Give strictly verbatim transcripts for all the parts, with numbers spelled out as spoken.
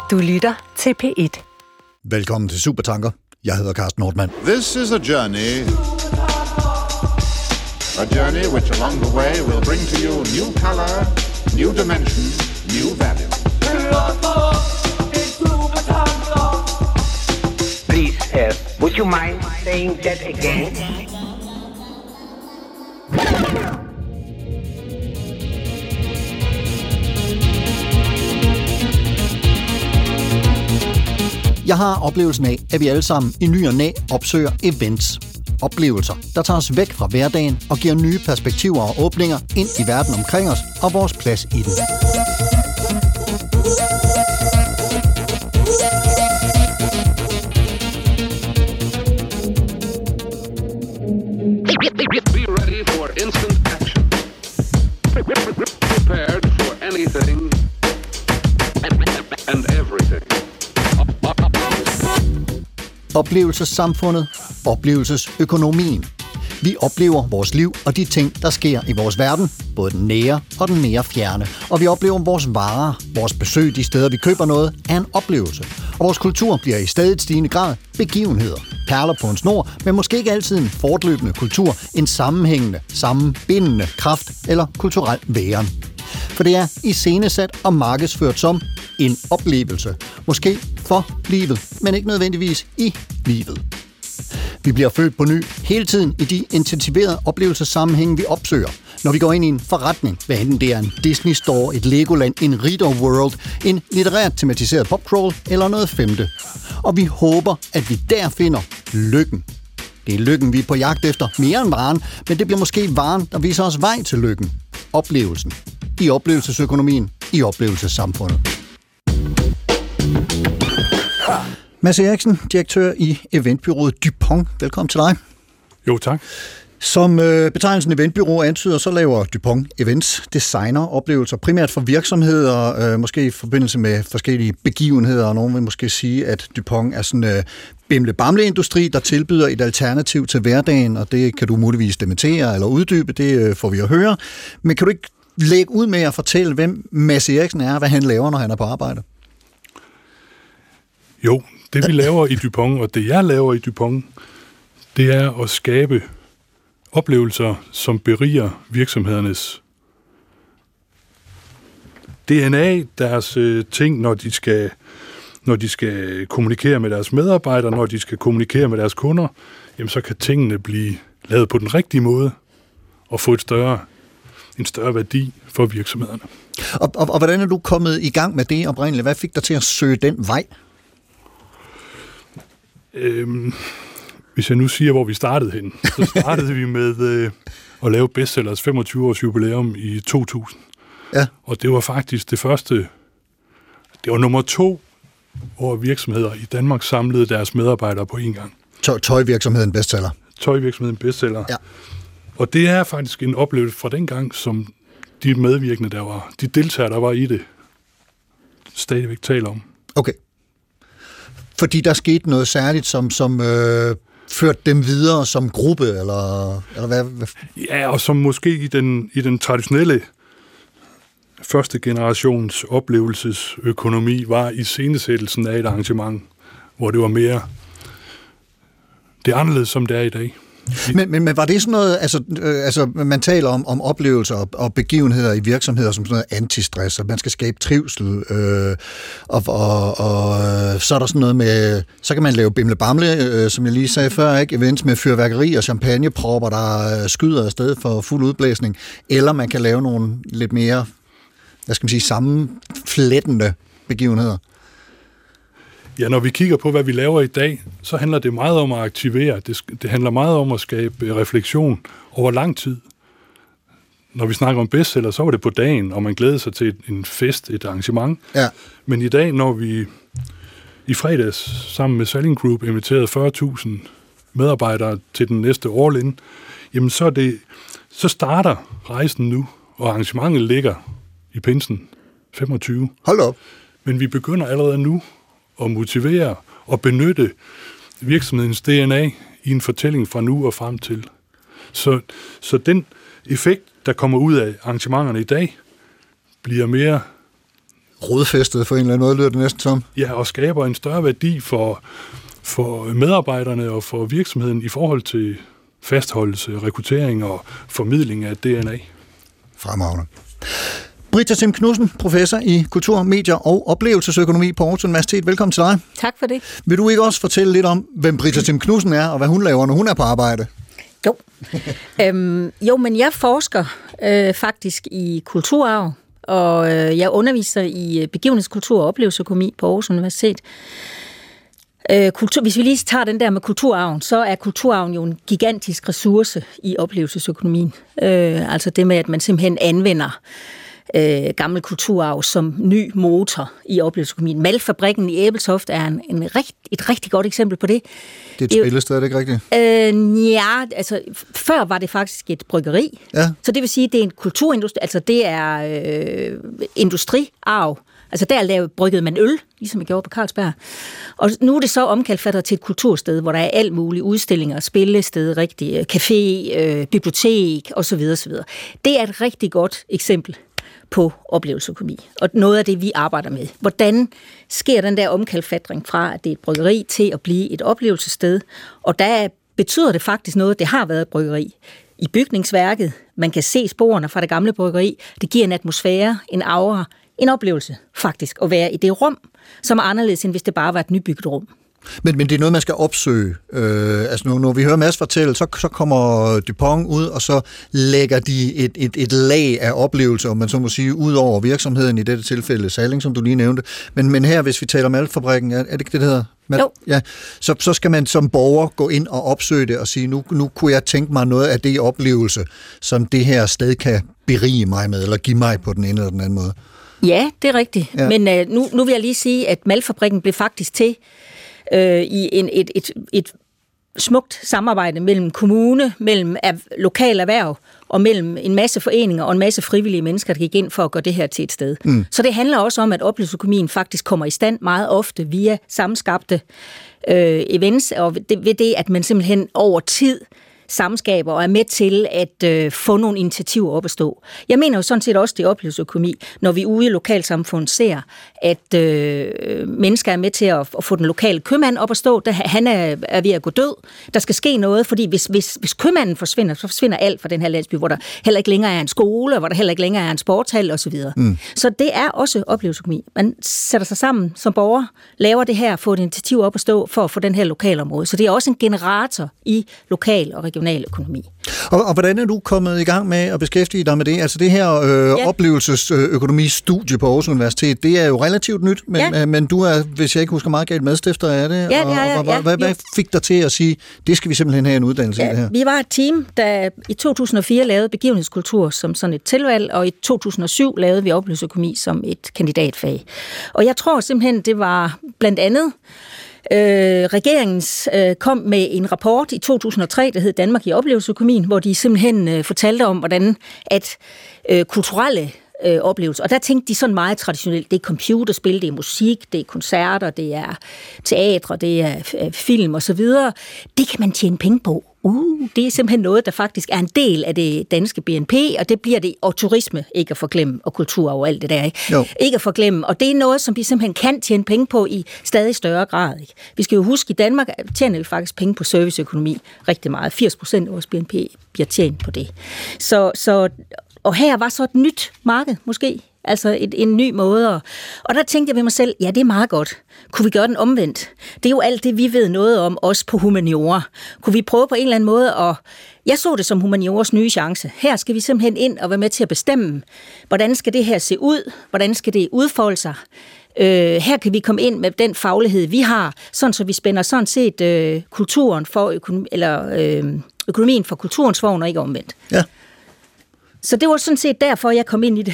Du lytter til P et. Velkommen til Supertanker. Jeg hedder Carsten Nordmann. This is a journey. A journey which along the way will bring to you new color, new dimension, new value. Please, uh, would you mind saying that again? Jeg har oplevelsen af, at vi alle sammen i ny og næ opsøger events. Oplevelser, der tager os væk fra hverdagen og giver nye perspektiver og åbninger ind i verden omkring os og vores plads i den. Be ready for instant action. Prepared for anything and everything. Oplevelsessamfundet, oplevelsesøkonomien. Vi oplever vores liv og de ting, der sker i vores verden, både den nære og den mere fjerne. Og vi oplever vores varer, vores besøg de steder, vi køber noget, er en oplevelse. Og vores kultur bliver i stadig stigende grad begivenheder. Perler på en snor, men måske ikke altid en fortløbende kultur, en sammenhængende, sammenbindende kraft eller kulturel væren. For det er iscenesat og markedsført som en oplevelse. Måske for livet, men ikke nødvendigvis i livet. Vi bliver født på ny hele tiden i de intensiverede oplevelsessammenhænge, vi opsøger. Når vi går ind i en forretning, hvad enten det er en Disney Store, et Legoland, en Ritter World, en litterært tematiseret popcrawl eller noget femte. Og vi håber, at vi der finder lykken. Det er lykken, vi er på jagt efter mere end varen, men det bliver måske varen, der viser os vej til lykken. Oplevelsen. I oplevelsesøkonomien, i oplevelsessamfundet. Mads Eriksen, direktør i eventbyrået Dupont. Velkommen til dig. Jo, tak. Som øh, betegnelsen eventbyrå antyder, så laver Dupont events, designer, oplevelser, primært for virksomheder, øh, måske i forbindelse med forskellige begivenheder, og nogen vil måske sige, at Dupont er sådan øh, bimle-bamle-industri, der tilbyder et alternativ til hverdagen, og det kan du muligvis dementere eller uddybe, det øh, får vi at høre. Men kan du ikke lægge ud med at fortælle, hvem Mads Eriksen er, hvad han laver, når han er på arbejde? Jo, det vi laver i Dupont, og det jeg laver i Dupont, det er at skabe oplevelser, som beriger virksomhedernes D N A, deres øh, ting, når de skal når de skal kommunikere med deres medarbejdere, når de skal kommunikere med deres kunder, jamen så kan tingene blive lavet på den rigtige måde og få et større, en større værdi for virksomhederne. Og, og, og hvordan er du kommet i gang med det oprindeligt? Hvad fik dig til at søge den vej? Øhm, hvis jeg nu siger, hvor vi startede hen, så startede vi med øh, at lave Bestsellers femogtyve års jubilæum i to tusind. Ja. Og det var faktisk det første, det var nummer to, hvor virksomheder i Danmark samlede deres medarbejdere på en gang. Tøj- tøjvirksomheden Bestseller. Tøjvirksomheden Bestseller. Ja. Og det er faktisk en oplevelse fra den gang, som de medvirkende, der var, de deltagere, der var i det, stadigvæk taler om. Okay. Fordi der skete noget særligt, som, som øh, førte dem videre som gruppe, eller, eller hvad, hvad? Ja, og som måske i den, i den traditionelle første generations oplevelsesøkonomi var iscenesættelsen af et arrangement, hvor det var mere det er anderledes, som det er i dag. Men, men, men var det sådan noget, altså, øh, altså man taler om, om oplevelser og, og begivenheder i virksomheder som sådan noget antistress, at man skal skabe trivsel, øh, og, og, og så er der sådan noget med, så kan man lave bimle-bamle, øh, som jeg lige sagde før, ikke? Events med fyrværkeri og champagnepropper, der skyder afsted for fuld udblæsning, eller man kan lave nogle lidt mere, hvad skal man sige, sammenflettende begivenheder. Ja, når vi kigger på, hvad vi laver i dag, så handler det meget om at aktivere. Det, det handler meget om at skabe refleksion over lang tid. Når vi snakker om bestseller, så var det på dagen, og man glæder sig til en fest, et arrangement. Ja. Men i dag, når vi i fredags sammen med Selling Group inviterede fyrre tusind medarbejdere til den næste all-in, jamen så, er det, så starter rejsen nu, og arrangementet ligger i pinsen femogtyve. Hold op. Men vi begynder allerede nu at motivere og benytte virksomhedens D N A i en fortælling fra nu og frem til. Så, så den effekt, der kommer ud af arrangementerne i dag, bliver mere rodfæstet for en eller anden måde, lyder det næsten som. Ja, og skaber en større værdi for, for medarbejderne og for virksomheden i forhold til fastholdelse, rekruttering og formidling af D N A. Fremragende. Britta Timm Knudsen, professor i kultur, medier og oplevelsesøkonomi på Aarhus Universitet. Velkommen til dig. Tak for det. Vil du ikke også fortælle lidt om, hvem Britta Timm Knudsen er, og hvad hun laver, når hun er på arbejde? Jo, øhm, jo men jeg forsker øh, faktisk i kulturarv, og øh, jeg underviser i begivenhedskultur og oplevelsesøkonomi på Aarhus Universitet. Øh, kultur, hvis vi lige tager den der med kulturarven, så er kulturarven jo en gigantisk ressource i oplevelsesøkonomien. Øh, altså det med, at man simpelthen anvender øh, gammel kulturarv som ny motor i oplevelsesøkonomien. Malfabrikken i Ebeltoft er en, en rigt, et rigtig godt eksempel på det. Det er et spillested, er det ikke rigtigt? Øh, ja, altså før var det faktisk et bryggeri. Ja. Så det vil sige, at det er en kulturindustri, altså det er øh, industriarv. Altså der lavede, bryggede man øl, ligesom jeg gjorde på Carlsberg. Og nu er det så omkalfatret til et kultursted, hvor der er alt muligt udstillinger, spillested, rigtig café, øh, bibliotek osv. osv. Det er et rigtig godt eksempel på oplevelsesøkonomi, og noget af det, vi arbejder med. Hvordan sker den der omkalfatring fra, at det er et bryggeri, til at blive et oplevelsessted? Og der betyder det faktisk noget, det har været et bryggeri. I bygningsværket, man kan se sporene fra det gamle bryggeri, det giver en atmosfære, en aura, en oplevelse faktisk, at være i det rum, som er anderledes, end hvis det bare var et nybygget rum. Men, men det er noget, man skal opsøge. Øh, altså når, når vi hører Mads fortælle, så, så kommer Dupont ud, og så lægger de et, et, et lag af oplevelser, om man så må sige, ud over virksomheden, i dette tilfælde Salling, som du lige nævnte. Men, men her, hvis vi taler om Malfabrikken, er, er det ikke det, det hedder? Mal- jo. Ja, så, så skal man som borger gå ind og opsøge det og sige, nu, nu kunne jeg tænke mig noget af det oplevelse, som det her sted kan berige mig med, eller give mig på den ene eller den anden måde. Ja, det er rigtigt. Ja. Men øh, nu, nu vil jeg lige sige, at Malfabrikken blev faktisk til øh, i en, et, et, et smukt samarbejde mellem kommune, mellem lokal erhverv og mellem en masse foreninger og en masse frivillige mennesker, der gik ind for at gøre det her til et sted. Mm. Så det handler også om, at oplevelsesøkonomien faktisk kommer i stand meget ofte via sammenskabte øh, events, og det, ved det, at man simpelthen over tid samskaber og er med til at øh, få nogle initiativer op at stå. Jeg mener jo sådan set også, det er oplevelsesøkonomi, når vi ude i lokalsamfundet ser, at øh, mennesker er med til at, at få den lokale købmand op at stå. Der, han er, er ved at gå død. Der skal ske noget, fordi hvis, hvis, hvis købmanden forsvinder, så forsvinder alt fra den her landsby, hvor der heller ikke længere er en skole, hvor der heller ikke længere er en sportshal osv. Mm. Så det er også oplevelsesøkonomi. Man sætter sig sammen som borger, laver det her, får et initiativ op at stå for at få den her lokalområde. Så det er også en generator i lokal og regional økonomi. Og, og hvordan er du kommet i gang med at beskæftige dig med det? Altså det her øh, ja. oplevelsesøkonomistudie på Aarhus Universitet, det er jo relativt nyt, men, ja. men du er, hvis jeg ikke husker meget galt, medstifter af det. Ja, det er jeg. Og, og, ja, hvad, hvad fik dig til at sige, det skal vi simpelthen have en uddannelse ja, i det her? Vi var et team, der i to tusind og fire lavede begivenhedskultur som sådan et tilvalg, og i to tusind og syv lavede vi oplevelsesøkonomi som et kandidatfag. Og jeg tror simpelthen, det var blandt andet Øh, regeringens øh, kom med en rapport i to tusind og tre, der hed Danmark i oplevelsesøkonomien, hvor de simpelthen øh, fortalte om, hvordan at øh, kulturelle øh, oplevelser, og der tænkte de sådan meget traditionelt, det er computerspil, det er musik, det er koncerter, det er teatre, det er øh, film og så videre. Det kan man tjene penge på. Uh, det er simpelthen noget, der faktisk er en del af det danske B N P, og det bliver det, og turisme, ikke at forglemme, og kultur og alt det der, ikke? Ikke at forglemme, og det er noget, som vi simpelthen kan tjene penge på i stadig større grad, ikke? Vi skal jo huske, i Danmark tjener vi faktisk penge på serviceøkonomi rigtig meget. firs procent af vores B N P bliver tjent på det. Så, så, og her var så et nyt marked, måske, altså et, en ny måde. Og, og der tænkte jeg ved mig selv, ja, det er meget godt. Kunne vi gøre den omvendt? Det er jo alt det, vi ved noget om, også på humaniora. Kunne vi prøve på en eller anden måde at... Jeg så det som humanioras nye chance. Her skal vi simpelthen ind og være med til at bestemme, hvordan skal det her se ud? Hvordan skal det udfolde sig? Øh, her kan vi komme ind med den faglighed, vi har, sådan så vi spænder sådan set øh, kulturen for økonomi, eller, øh, økonomien for kulturens vogn, og ikke omvendt. Ja. Så det var sådan set derfor, jeg kom ind i det.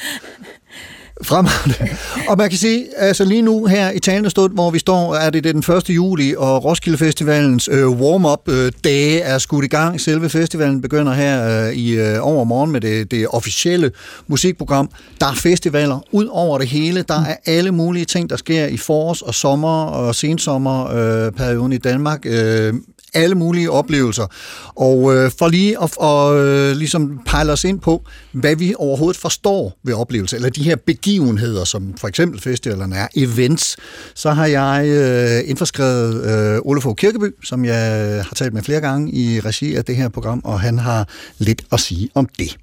Fremragende. Og man kan sige, altså lige nu her i talende stund, hvor vi står, er det den første juli, og Roskilde Festivalens øh, warm-up øh, dage er skudt i gang. Selve festivalen begynder her øh, i øh, overmorgen med det, det officielle musikprogram. Der er festivaler ud over det hele. Der er alle mulige ting, der sker i forårs- og sommer- og sensommerperioden øh, i Danmark. Øh, alle mulige oplevelser. Og øh, for lige at og, øh, ligesom pejle os ind på, hvad vi overhovedet forstår ved oplevelser, eller de her begivenheder, som for eksempel festivalerne er, events, så har jeg øh, indforskrevet øh, Ole Fogh Kirkeby, som jeg har talt med flere gange i regi af det her program, og han har lidt at sige om det.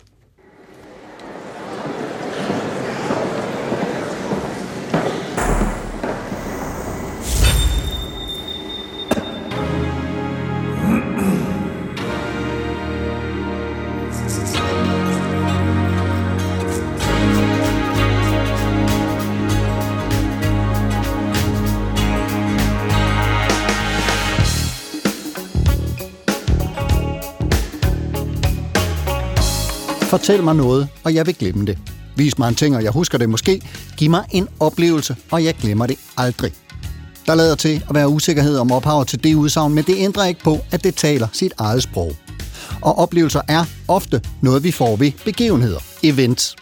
Fortæl mig noget, og jeg vil glemme det. Vis mig en ting, og jeg husker det måske. Giv mig en oplevelse, og jeg glemmer det aldrig. Der lader til at være usikkerhed om ophavet til det udsagn, men det ændrer ikke på, at det taler sit eget sprog. Og oplevelser er ofte noget, vi får ved begivenheder, events.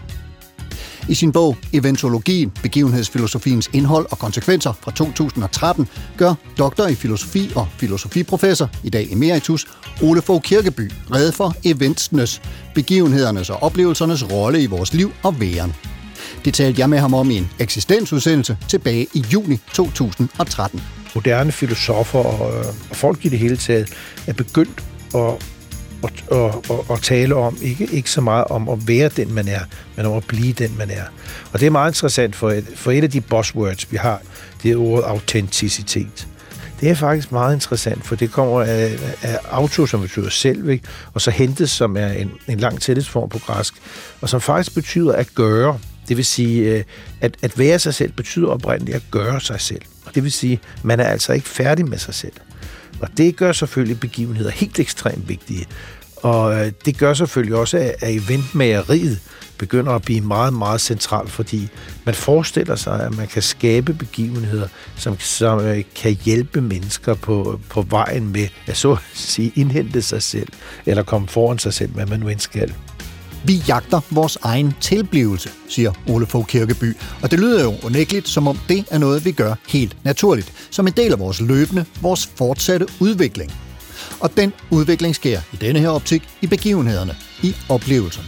I sin bog Eventologien, begivenhedsfilosofiens indhold og konsekvenser fra to tusind og tretten, gør doktor i filosofi og filosofiprofessor, i dag emeritus, Ole Fogh Kirkeby rede for eventsenes, begivenhedernes og oplevelsernes rolle i vores liv og væren. Det talte jeg med ham om i en eksistensudsendelse tilbage i juni to tusind og tretten. Moderne filosofer og, og folk i det hele taget er begyndt at Og, og, og, og tale om, ikke, ikke så meget om at være den, man er, men om at blive den, man er. Og det er meget interessant, for et, for et af de buzzwords, vi har, det er ordet autenticitet. Det er faktisk meget interessant, for det kommer af, af auto, som betyder selv, ikke? Og så hentes, som er en, en lang tillidsform på græsk, og som faktisk betyder at gøre. Det vil sige, at, at være sig selv betyder oprindeligt at gøre sig selv. Og det vil sige, at man er altså ikke færdig med sig selv. Og det gør selvfølgelig begivenheder helt ekstremt vigtige. Og det gør selvfølgelig også, at eventmageriet begynder at blive meget, meget centralt, fordi man forestiller sig, at man kan skabe begivenheder, som, som kan hjælpe mennesker på, på vejen med at så at sige indhente sig selv, eller komme foran sig selv, hvad man nu end skal. Vi jagter vores egen tilblivelse, siger Ole Fogh Kirkeby. Og det lyder jo unægteligt, som om det er noget, vi gør helt naturligt. Som en del af vores løbende, vores fortsatte udvikling. Og den udvikling sker i denne her optik i begivenhederne, i oplevelserne.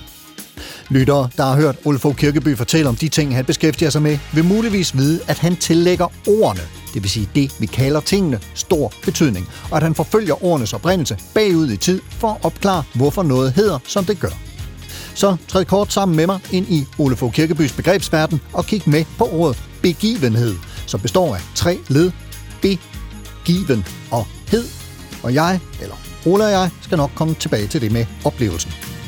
Lyttere, der har hørt Ole Fogh Kirkeby fortælle om de ting, han beskæftiger sig med, vil muligvis vide, at han tillægger ordene, det vil sige det, vi kalder tingene, stor betydning, og at han forfølger ordenes oprindelse bagud i tid for at opklare, hvorfor noget hedder, som det gør. Så træd kort sammen med mig ind i Ole Fogh Kirkebys begrebsverden og kig med på ordet begivenhed, som består af tre led, begiven og hed. Og jeg, eller Ole og jeg, skal nok komme tilbage til det med oplevelsen.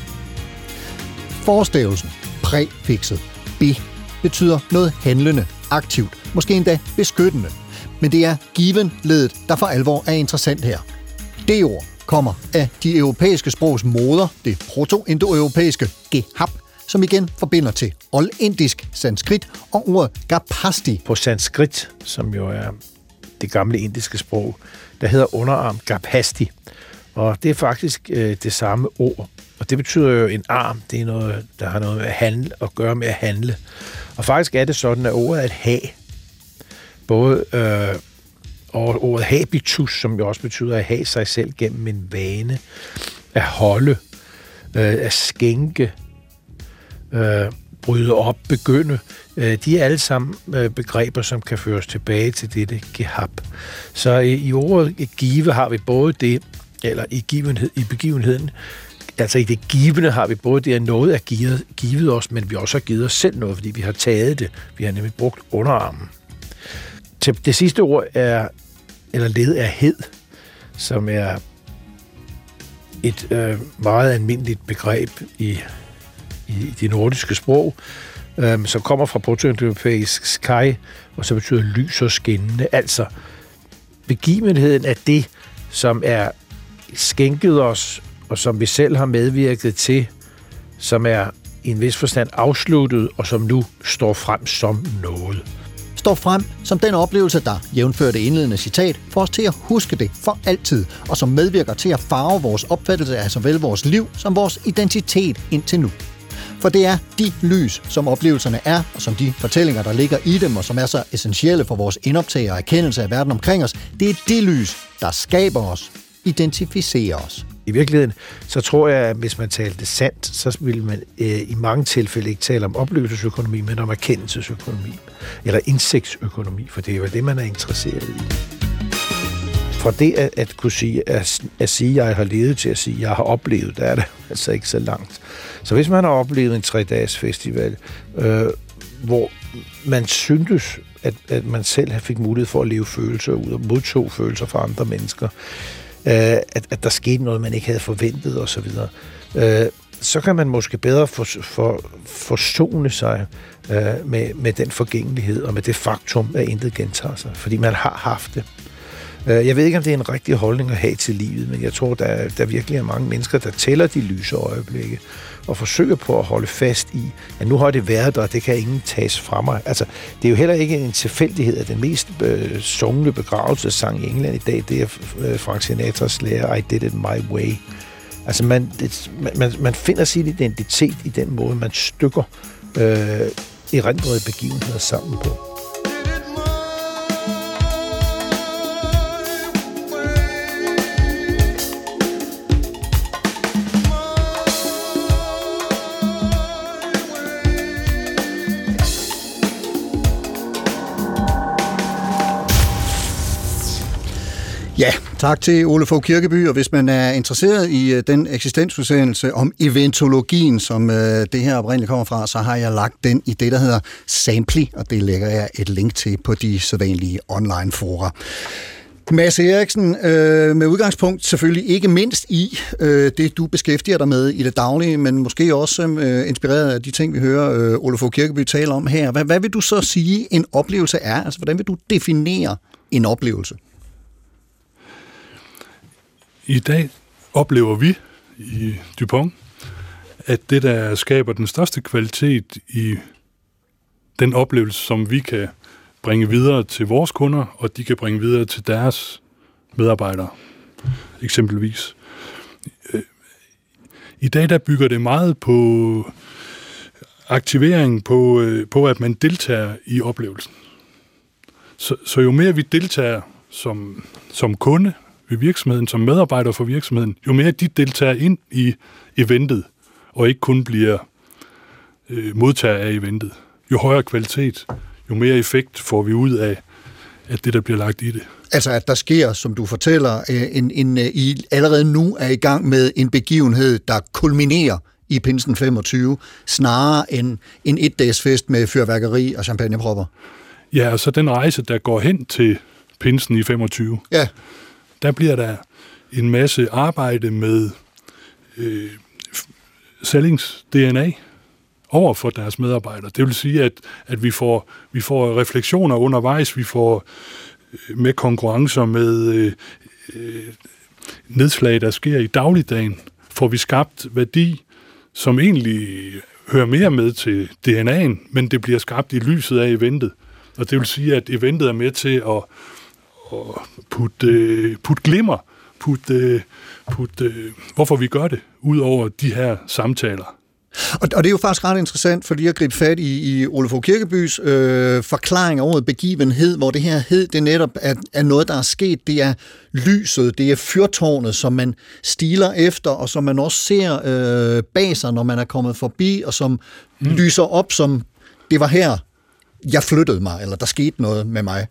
Forstavelsen, præfikset, be, betyder noget handlende, aktivt, måske endda beskyttende. Men det er given-ledet, der for alvor er interessant her. Det ord kommer af de europæiske sprogs moder, det proto-indoeuropæiske gehab, som igen forbinder til oldindisk sanskrit og ordet gapasti. På sanskrit, som jo er det gamle indiske sprog, der hedder underarm gapasti. Og det er faktisk øh, det samme ord. Og det betyder jo en arm. Det er noget, der har noget med at handle og gøre med at handle. Og faktisk er det sådan, at ordet er et have. Både øh, og ordet habitus, som jo også betyder at have sig selv gennem en vane, at holde, øh, at skænke, øh, bryde op, begynde. Øh, de er alle sammen øh, begreber, som kan føres tilbage til dette gehab. Så øh, i ordet give har vi både det, eller i, givenhed, i begivenheden, altså i det givende har vi både det, at noget er givet, givet os, men vi også har givet os selv noget, fordi vi har taget det. Vi har nemlig brugt underarmen. Til det sidste ord er, eller led er hed, som er et øh, meget almindeligt begreb i, i de nordiske sprog, øh, som kommer fra proto-indoeuropæisk sky, og så betyder lys og skinnende. Altså, begivenheden er det, som er skænket os, og som vi selv har medvirket til, som er i en vis forstand afsluttet, og som nu står frem som noget. Står frem som den oplevelse, der, jævnfører det indledende citat, får os til at huske det for altid, og som medvirker til at farve vores opfattelse af såvel vores liv som vores identitet indtil nu. For det er de lys, som oplevelserne er, og som de fortællinger, der ligger i dem, og som er så essentielle for vores indoptag og erkendelse af verden omkring os, det er de lys, der skaber os, identificere os. I virkeligheden, så tror jeg, at hvis man talte sandt, så ville man øh, i mange tilfælde ikke tale om oplevelsesøkonomi, men om erkendelsesøkonomi, eller indsigtsøkonomi, for det er jo det, man er interesseret i. Fra det at, at kunne sige, at, at sige, at jeg har levet, til at sige, at jeg har oplevet, der er det altså ikke så langt. Så hvis man har oplevet en tre-dages festival, øh, hvor man syntes, at, at man selv fik mulighed for at leve følelser ud og modtog følelser fra andre mennesker, At, at der skete noget, man ikke havde forventet osv., øh, så kan man måske bedre for, for, forsone sig øh, med, med den forgængelighed og med det faktum, at intet gentager sig, fordi man har haft det. Øh, jeg ved ikke, om det er en rigtig holdning at have til livet, men jeg tror, der, der virkelig er mange mennesker, der tæller de lyse øjeblikke og forsøger på at holde fast i, at nu har det været der, og det kan ingen tages fra mig. Altså, det er jo heller ikke en tilfældighed, at den mest øh, sungne begravelsessang i England i dag, det er øh, Frank Sinatras lærer, I Did It My Way. Altså, man, det, man, man finder sin identitet i den måde, man stykker øh, erindrede begivenheder sammen på. Ja, tak til Ole Fogh Kirkeby, og hvis man er interesseret i uh, den eksistensudsendelse om eventologien, som uh, det her oprindeligt kommer fra, så har jeg lagt den i det, der hedder Samply, og det lægger jeg et link til på de sædvanlige online-fora. Mads Eriksen, øh, med udgangspunkt selvfølgelig ikke mindst i øh, det, du beskæftiger dig med i det daglige, men måske også øh, inspireret af de ting, vi hører øh, Ole Fogh Kirkeby tale om her. Hvad, hvad vil du så sige, en oplevelse er? Altså, hvordan vil du definere en oplevelse? I dag oplever vi i DuPont, at det, der skaber den største kvalitet i den oplevelse, som vi kan bringe videre til vores kunder, og de kan bringe videre til deres medarbejdere, eksempelvis. I dag der bygger det meget på aktivering, på, på at man deltager i oplevelsen. Så, så jo mere vi deltager som, som kunde ved virksomheden, som medarbejder for virksomheden, jo mere de deltager ind i eventet, og ikke kun bliver øh, modtager af eventet. Jo højere kvalitet, jo mere effekt får vi ud af, at det, der bliver lagt i det. Altså, at der sker, som du fortæller, en, en, I allerede nu er i gang med en begivenhed, der kulminerer i Pinsen femogtyve, snarere end en et-dages-fest med fyrværkeri og champagnepropper. Ja, og så den rejse, der går hen til Pinsen i femogtyve, ja. Der bliver der en masse arbejde med øh, sælgings-D N A over for deres medarbejdere. Det vil sige, at, at vi, får, vi får refleksioner undervejs, vi får øh, med konkurrencer, med øh, øh, nedslag, der sker i dagligdagen, får vi skabt værdi, som egentlig hører mere med til D N A'en, men det bliver skabt i lyset af eventet. Og det vil sige, at eventet er med til at og putte, putte glimmer, putte, putte, hvorfor vi gør det, ud over de her samtaler. Og, og det er jo faktisk ret interessant, for lige at gribe fat i, i Ole Fogh Kirkebys øh, forklaring over begivenhed, hvor det her hed, det netop er, er noget, der er sket. Det er lyset, det er fyrtårnet, som man stiler efter, og som man også ser øh, bag sig, når man er kommet forbi, og som mm. lyser op, som det var her, jeg flyttede mig, eller der skete noget med mig.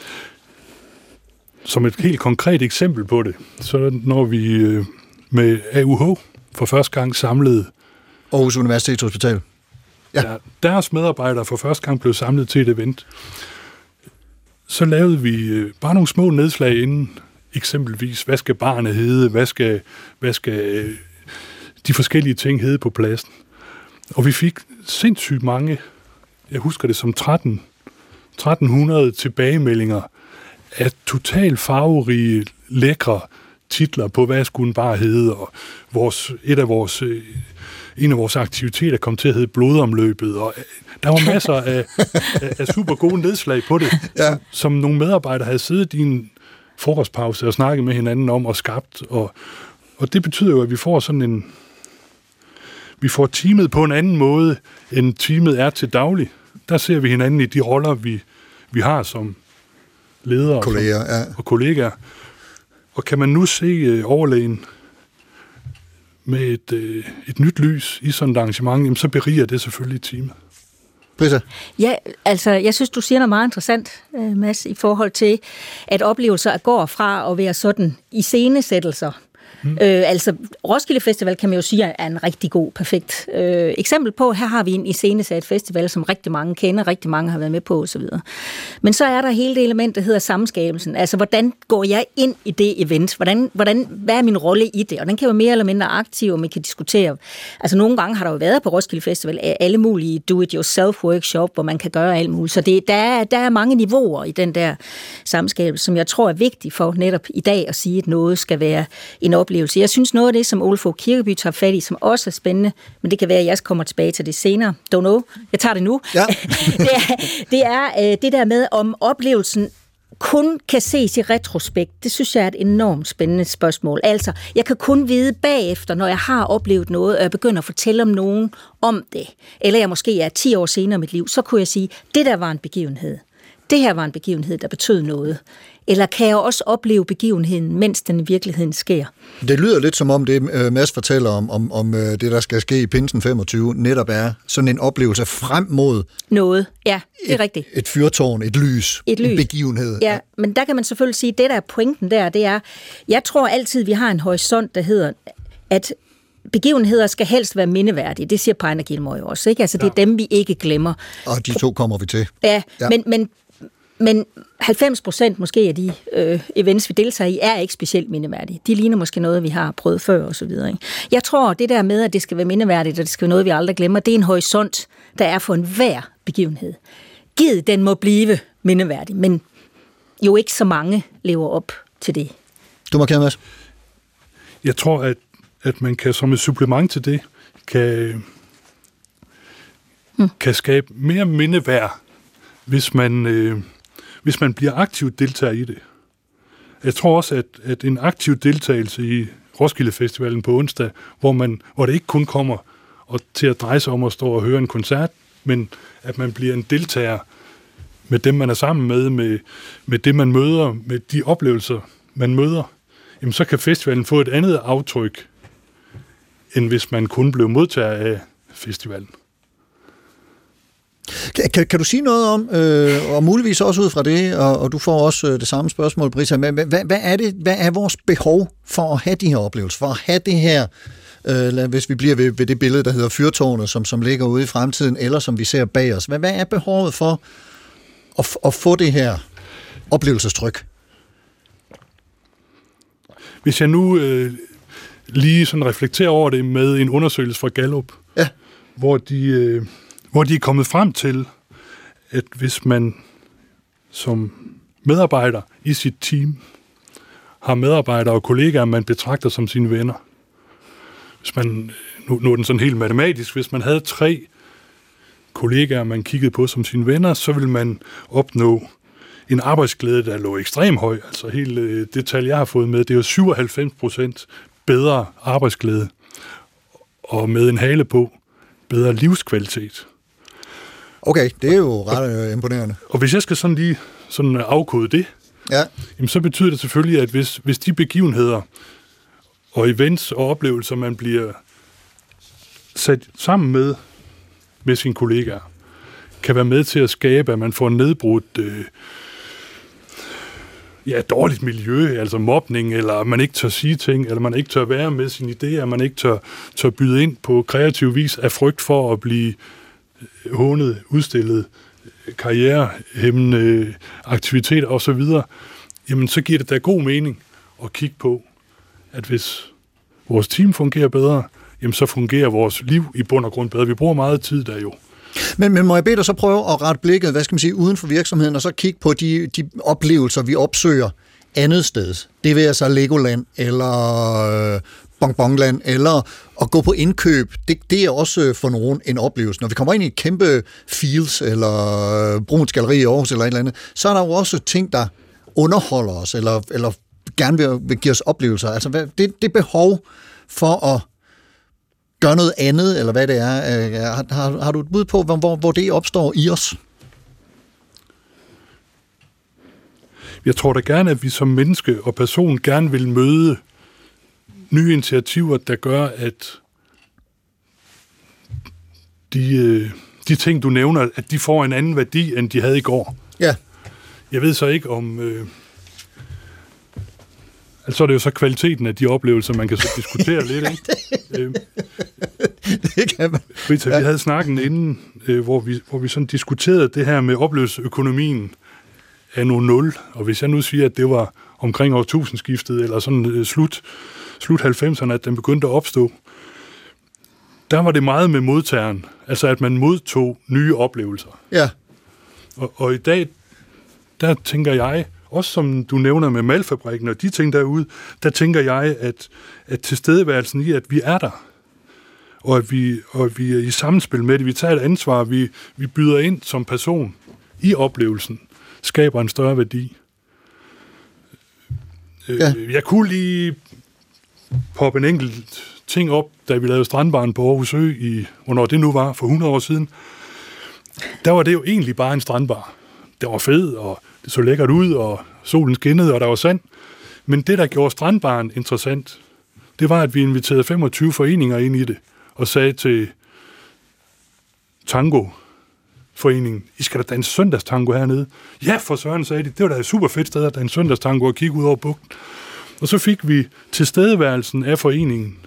Som et helt konkret eksempel på det, så når vi øh, med A U H for første gang samlede Aarhus Universitetshospital. Ja. Der, deres medarbejdere for første gang blev samlet til et event, så lavede vi øh, bare nogle små nedslag inden, eksempelvis, hvad skal barnet hedde, hvad skal, hvad skal øh, de forskellige ting hedde på pladsen. Og vi fik sindssygt mange, jeg husker det som tretten hundrede tilbagemeldinger, af totalt farverige, lækre titler på, hvad skulle den bare hedde, og vores, et af vores, en af vores aktiviteter kom til at hedde Blodomløbet, og der var masser af, af, af super gode nedslag på det, ja. Som nogle medarbejdere havde siddet i en frokostpause og snakket med hinanden om og skabt, og, og det betyder jo, at vi får sådan en, vi får teamet på en anden måde, end teamet er til daglig. Der ser vi hinanden i de roller, vi, vi har som ledere kolleger, som, ja. og kollegaer. Og kan man nu se øh, overlægen med et, øh, et nyt lys i sådan et arrangement, jamen, så beriger det selvfølgelig teamet. Prisa? Ja, altså, jeg synes, du siger noget meget interessant, Mads, i forhold til, at oplevelser går fra at være sådan iscenesættelser. Mm. Øh, altså, Roskilde Festival kan man jo sige er en rigtig god, perfekt øh, eksempel på. Her har vi en iscenesat festival, som rigtig mange kender, rigtig mange har været med på osv. Men så er der hele det element, der hedder sammenskabelsen. Altså, hvordan går jeg ind i det event? Hvordan, hvordan, hvad er min rolle i det? Og den kan være mere eller mindre aktiv, og man kan diskutere. Altså, nogle gange har der jo været på Roskilde Festival alle mulige do-it-yourself-workshop, hvor man kan gøre alt muligt. Så det, der, er, der er mange niveauer i den der sammenskabelse, som jeg tror er vigtigt for netop i dag at sige, at noget skal være en oplevelse. Jeg synes noget af det, som Ole Fogh Kirkeby tager fat i, som også er spændende, men det kan være, at jeg kommer tilbage til det senere. Don't know. Jeg tager det nu. Ja. det, er, det er det der med, om oplevelsen kun kan ses i retrospekt. Det synes jeg er et enormt spændende spørgsmål. Altså, jeg kan kun vide bagefter, når jeg har oplevet noget, og jeg begynder at fortælle om nogen om det, eller jeg måske er ti år senere i mit liv, så kunne jeg sige, det der var en begivenhed. Det her var en begivenhed, der betød noget. Eller kan jeg også opleve begivenheden, mens den i virkeligheden sker? Det lyder lidt som om det, Mads fortæller om, om, om det, der skal ske i Pinsen femogtyve, netop er sådan en oplevelse frem mod noget. Ja, det er et, rigtigt. Et fyrtårn, et lys, et lys. En begivenhed. Ja, men der kan man selvfølgelig sige, at det der er pointen der, det er, jeg tror altid, vi har en horisont, der hedder, at begivenheder skal helst være mindeværdige. Det siger Pejner Gilmore jo også, ikke? Altså, det er dem, vi ikke glemmer. Og de to kommer vi til. Ja, ja. men... men Men halvfems procent måske af de øh, events, vi deltager i, er ikke specielt mindeværdige. De ligner måske noget, vi har prøvet før og så videre. Ikke? Jeg tror, det der med, at det skal være mindeværdigt, og det skal være noget, vi aldrig glemmer, det er en horisont, der er for enhver begivenhed. Gid, den må blive mindeværdig, men jo ikke så mange lever op til det. Du må kende, Mads. Jeg tror, at, at man kan som et supplement til det, kan, hmm. kan skabe mere mindeværd, hvis man... Øh, hvis man bliver aktivt deltager i det. Jeg tror også, at, at en aktiv deltagelse i Roskilde Festivalen på onsdag, hvor, man, hvor det ikke kun kommer og til at dreje sig om at stå og høre en koncert, men at man bliver en deltager med dem, man er sammen med, med, med det, man møder, med de oplevelser, man møder, jamen så kan festivalen få et andet aftryk, end hvis man kun blev modtager af festivalen. Kan, kan du sige noget om, øh, og muligvis også ud fra det, og, og du får også øh, det samme spørgsmål, Brita, men hvad, hvad, er det, hvad er vores behov for at have de her oplevelser, for at have det her, øh, hvis vi bliver ved, ved det billede, der hedder fyrtårnet, som, som ligger ude i fremtiden, eller som vi ser bag os. Hvad, hvad er behovet for at, at få det her oplevelsestryk? Hvis jeg nu øh, lige sådan reflekterer over det med en undersøgelse fra Gallup, ja. hvor de... Øh, hvor de er kommet frem til, at hvis man som medarbejder i sit team har medarbejdere og kollegaer, man betragter som sine venner. Hvis man, nu, nu er den sådan helt matematisk, hvis man havde tre kollegaer, man kiggede på som sine venner, så ville man opnå en arbejdsglæde, der lå ekstremt høj. Altså hele det tal, jeg har fået med, det er jo syvoghalvfems procent bedre arbejdsglæde, og med en hale på bedre livskvalitet. Okay, det er jo ret imponerende. Og hvis jeg skal sådan lige sådan afkode det, ja. jamen så betyder det selvfølgelig, at hvis, hvis de begivenheder og events og oplevelser, man bliver sat sammen med, med sine kollegaer, kan være med til at skabe, at man får nedbrudt øh, ja, dårligt miljø, altså mobning, eller man ikke tør sige ting, eller man ikke tør være med sine idéer, man ikke tør, tør byde ind på kreativ vis af frygt for at blive hånet, udstillet, karrierehæmmende aktiviteter osv., jamen så giver det da god mening at kigge på, at hvis vores team fungerer bedre, jamen så fungerer vores liv i bund og grund bedre. Vi bruger meget tid der jo. Men, men må jeg bede dig så prøve at rette blikket, hvad skal man sige, uden for virksomheden, og så kigge på de, de oplevelser, vi opsøger andet sted. Det vil altså Legoland, eller øh, Bonbonland, eller at gå på indkøb. Det, det er også for nogen en oplevelse. Når vi kommer ind i et kæmpe Fields, eller Bruns Galleri i Aarhus, eller et eller andet, så er der jo også ting, der underholder os, eller, eller gerne vil, vil give os oplevelser. Altså det, det behov for at gøre noget andet, eller hvad det er. Har, har, har du et bud på, hvor, hvor det opstår i os? jeg tror da gerne, at vi som menneske og person gerne vil møde nye initiativer, der gør, at de, de ting, du nævner, at de får en anden værdi, end de havde i går. Ja. Jeg ved så ikke om... Øh, altså er det jo så kvaliteten af de oplevelser, man kan så diskutere lidt, ikke? Øh, det kan man. Brita, ja. Vi havde snakken inden, øh, hvor, vi, hvor vi sådan diskuterede det her med oplevelsesøkonomien af nu nul, og hvis jeg nu siger, at det var omkring årtusindskiftet, eller sådan øh, slut, slut halvfemserne, at den begyndte at opstå, der var det meget med modtageren, altså at man modtog nye oplevelser. Ja. Og, og i dag, der tænker jeg, også som du nævner med malfabrikken og de ting derude, der tænker jeg, at, at tilstedeværelsen i, at vi er der, og at vi, og at vi er i samspil med det, vi tager et ansvar, vi, vi byder ind som person i oplevelsen, skaber en større værdi. Ja. Jeg kunne lige poppe en enkelt ting op, da vi lavede Strandbaren på Aarhus Ø, i, hvornår det nu var, for hundrede år siden. Der var det jo egentlig bare en strandbar. Det var fed, og det så lækkert ud, og solen skinnede, og der var sand. Men det, der gjorde Strandbaren interessant, det var, at vi inviterede femogtyve foreninger ind i det, og sagde til Tango-foreningen, I skal da danse søndagstango hernede. Ja, for søren, sagde de. Det var da et super fedt sted at danse søndagstango og kigge ud over bugten. Og så fik vi tilstedeværelsen af foreningen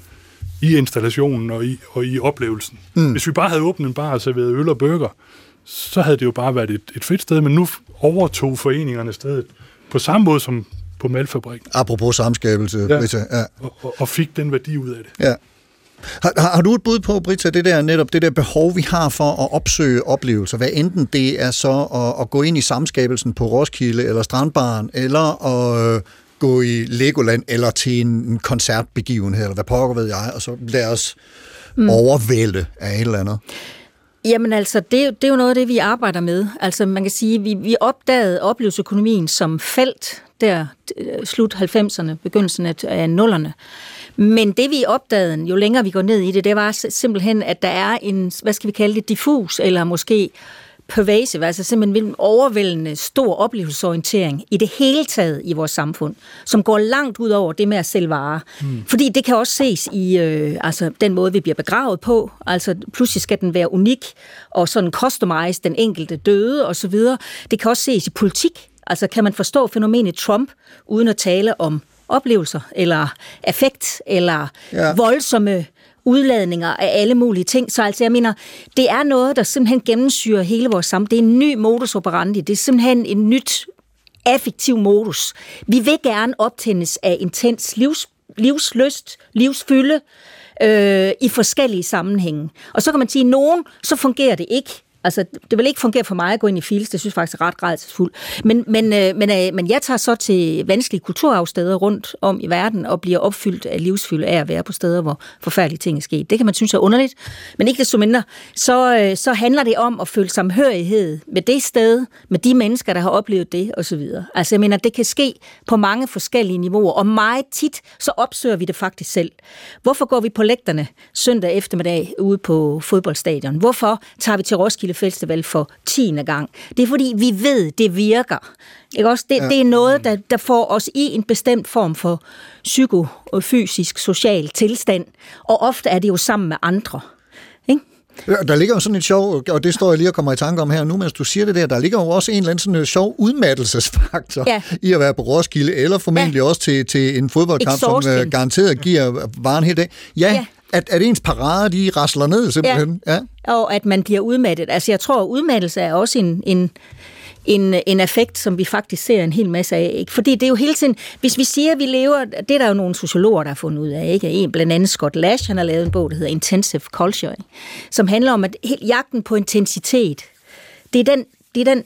i installationen og i, og i oplevelsen. Mm. Hvis vi bare havde åbnet en bar og serveret øl og burger, så havde det jo bare været et, et fedt sted, men nu overtog foreningerne stedet på samme måde som på malfabrikken. Apropos samskabelse, ja. Brita. Ja. Og, og, og fik den værdi ud af det. Ja. Har, har, har du et bud på, Brita, det der netop det der behov, vi har for at opsøge oplevelser, hvad enten det er så at, at gå ind i samskabelsen på Roskilde eller Strandbaren, eller at øh, gå i Legoland, eller til en, en koncertbegivenhed, eller hvad pokker ved jeg, og så lad os mm. overvælde af et eller andet? Jamen altså, det er, det er jo noget af det, vi arbejder med. Altså man kan sige, vi, vi opdagede oplevelsesøkonomien som felt der slut halvfemserne, begyndelsen af, af nullerne. Men det vi opdagede, jo længere vi går ned i det, det var simpelthen, at der er en, hvad skal vi kalde det, diffus, eller måske pervasive, altså simpelthen en overvældende stor oplevelsesorientering i det hele taget i vores samfund, som går langt ud over det med at sælge varer. Mm. Fordi det kan også ses i øh, altså den måde, vi bliver begravet på. Altså pludselig skal den være unik og sådan customize den enkelte døde osv. Det kan også ses i politik. Altså kan man forstå fænomenet Trump uden at tale om oplevelser eller affekt eller ja. voldsomme udladninger af alle mulige ting. Så altså, jeg mener, det er noget, der simpelthen gennemsyrer hele vores samfund. Det er en ny modus operandi. Det er simpelthen en nyt affektiv modus. Vi vil gerne optændes af intens livs, livslyst, livsfylde øh, i forskellige sammenhænge. Og så kan man sige, at nogen, så fungerer det ikke. Altså, det vil ikke fungere for mig at gå ind i Fields, det synes jeg faktisk er ret rædselsfuldt. Men, men, men, men jeg tager så til vanskelige kulturarvsteder rundt om i verden og bliver opfyldt af livsfylde af at være på steder, hvor forfærdelige ting er sket. Det kan man synes er underligt, men ikke desto mindre. Så, så handler det om at føle samhørighed med det sted, med de mennesker, der har oplevet det, osv. Altså, jeg mener, det kan ske på mange forskellige niveauer, og meget tit, så opsøger vi det faktisk selv. Hvorfor går vi på lægterne søndag eftermiddag ude på fodboldstadion? Hvorfor tager vi til Roskilde Festival for tiende gang? Det er fordi, vi ved, det virker. Ikke også? Det, ja. det er noget, der, der får os i en bestemt form for psykofysisk, social tilstand, og ofte er det jo sammen med andre. Ikke? Ja, der ligger jo sådan et sjov, og det står jeg lige og kommer i tanke om her nu, mens du siger det der, der ligger jo også en eller anden sådan sjov udmattelsesfaktor ja. i at være på Roskilde, eller formentlig ja. også til, til en fodboldkamp, Exhausting. som garanteret giver varen hele dag. Ja, ja. At, at ens parader, de rasler ned simpelthen. Ja. ja, og at man bliver udmattet. Altså jeg tror, at udmattelse er også en, en, en, en effekt, som vi faktisk ser en hel masse af. Ikke? Fordi det er jo hele tiden, hvis vi siger, at vi lever, det er der jo nogle sociologer, der har fundet ud af. Ikke? En, blandt andet Scott Lash, han har lavet en bog, der hedder Intensive Culture, ikke? Som handler om, at jagten på intensitet, det er den, det er den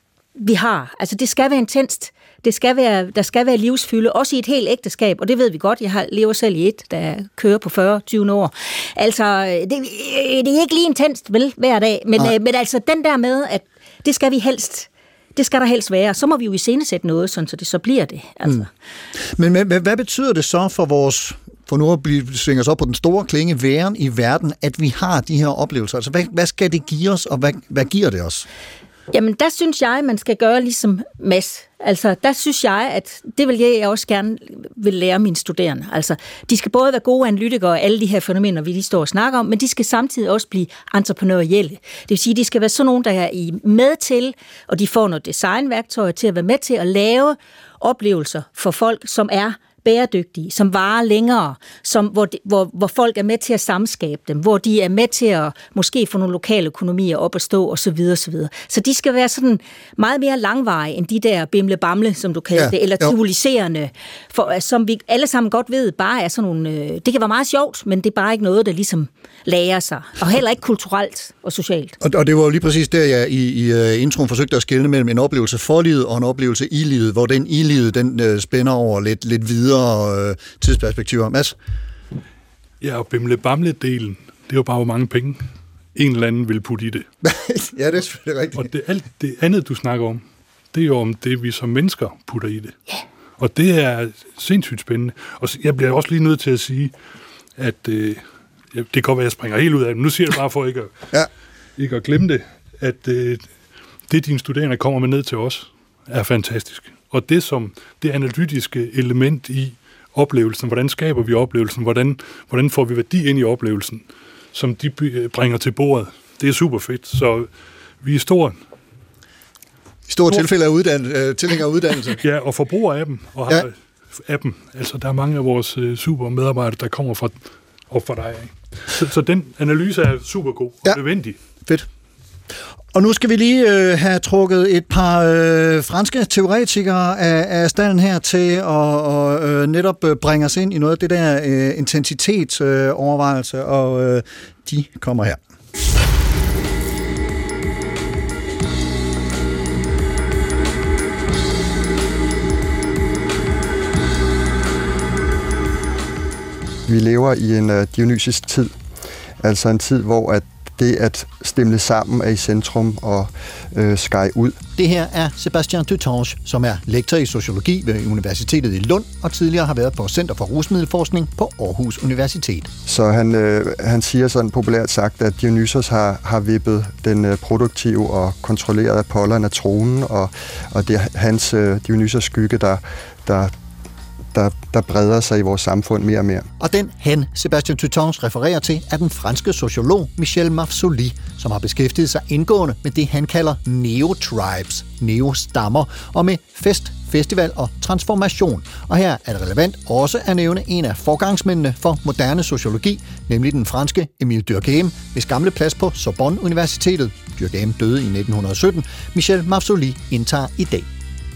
vi har. Altså det skal være intenst. Det skal være, der skal være livsfylde, også i et helt ægteskab, og det ved vi godt. Jeg har, lever selv i et, der kører på fyrre til tyve år. Altså, det, det er ikke lige intenst, vel, hver dag, men, øh, men altså den der med, at det skal vi helst, det skal der helst være. Så må vi jo iscenesætte noget, sådan, så det så bliver det. Altså. Mm. Men, men hvad, hvad betyder det så for vores, for nu at blive, svinge os op på den store klinge, væren i verden, at vi har de her oplevelser? Altså, hvad, hvad skal det give os, og hvad, hvad giver det os? Jamen, der synes jeg, man skal gøre ligesom Mads. Altså, der synes jeg, at det vil jeg også gerne vil lære mine studerende. Altså, de skal både være gode analytikere og alle de her fænomener, vi lige står og snakker om, men de skal samtidig også blive entreprenørielle. Det vil sige, de skal være sådan nogen, der er med til, og de får noget designværktøjer til at være med til at lave oplevelser for folk, som er bæredygtige, som varer længere, som, hvor, de, hvor, hvor folk er med til at samskabe dem, hvor de er med til at måske få nogle lokale økonomier op at stå, og så videre, så videre. Så de skal være sådan meget mere langvarige, end de der bimle-bamle, som du kalder ja, det, eller tivoliserende, for, som vi alle sammen godt ved, bare er sådan nogle, øh, det kan være meget sjovt, men det er bare ikke noget, der ligesom lærer sig, og heller ikke kulturelt og socialt. Og, og det var jo lige præcis der, jeg i, i introen forsøgte at skelne mellem en oplevelse for livet og en oplevelse i livet, hvor den i livet, den øh, spænder over lidt, lidt videre og tidsperspektiver. Mads? Ja, og bimle-bamle-delen, det er jo bare, hvor mange penge en eller anden vil putte i det. Ja, det er selvfølgelig rigtigt. Og det, alt det andet, du snakker om, det er jo om det, vi som mennesker putter i det. Ja. Og det er sindssygt spændende. Og jeg bliver også lige nødt til at sige, at øh, det kan godt være, at jeg springer helt ud af det, men nu siger jeg det bare for ikke at, ja. ikke at glemme det, at øh, det, dine studerende kommer med ned til os, er fantastisk. Og det som det analytiske element i oplevelsen, hvordan skaber vi oplevelsen, hvordan, hvordan får vi værdi ind i oplevelsen, som de bringer til bordet, det er super fedt. Så vi er store... I store tilfælde af uddan- tilhængere af uddannelse. Ja, og forbruger af dem. Og har ja. af dem. Altså, der er mange af vores super medarbejdere, der kommer fra, op fra dig. Så, så den analyse er super god og ja. nødvendig. Fedt. Og nu skal vi lige øh, have trukket et par øh, franske teoretikere af, af standen her til at og, øh, netop bringe os ind i noget af det der øh, intensitetsovervejelse, øh, og øh, de kommer her. Vi lever i en uh, dionysisk tid, altså en tid, hvor at det at stemle sammen er i centrum og øh, skære ud. Det her er Sebastian Dutange, som er lektor i sociologi ved Universitetet i Lund og tidligere har været på Center for Rusmiddelforskning på Aarhus Universitet. Så han, øh, han siger sådan populært sagt, at Dionysos har, har vippet den øh, produktive og kontrollerede Apollon af tronen, og, og det er hans øh, Dionysos skygge, der, der Der, der breder sig i vores samfund mere og mere. Og den han, Sebastian Dutange, refererer til, er den franske sociolog Michel Mavzoli, som har beskæftiget sig indgående med det, han kalder neo-tribes, neo-stammer, og med fest, festival og transformation. Og her er det relevant også at nævne en af forgangsmændene for moderne sociologi, nemlig den franske Émile Durkheim, hvis gamle plads på Sorbonne Universitetet. Durkheim døde i nitten sytten. Michel Mavzoli indtager i dag.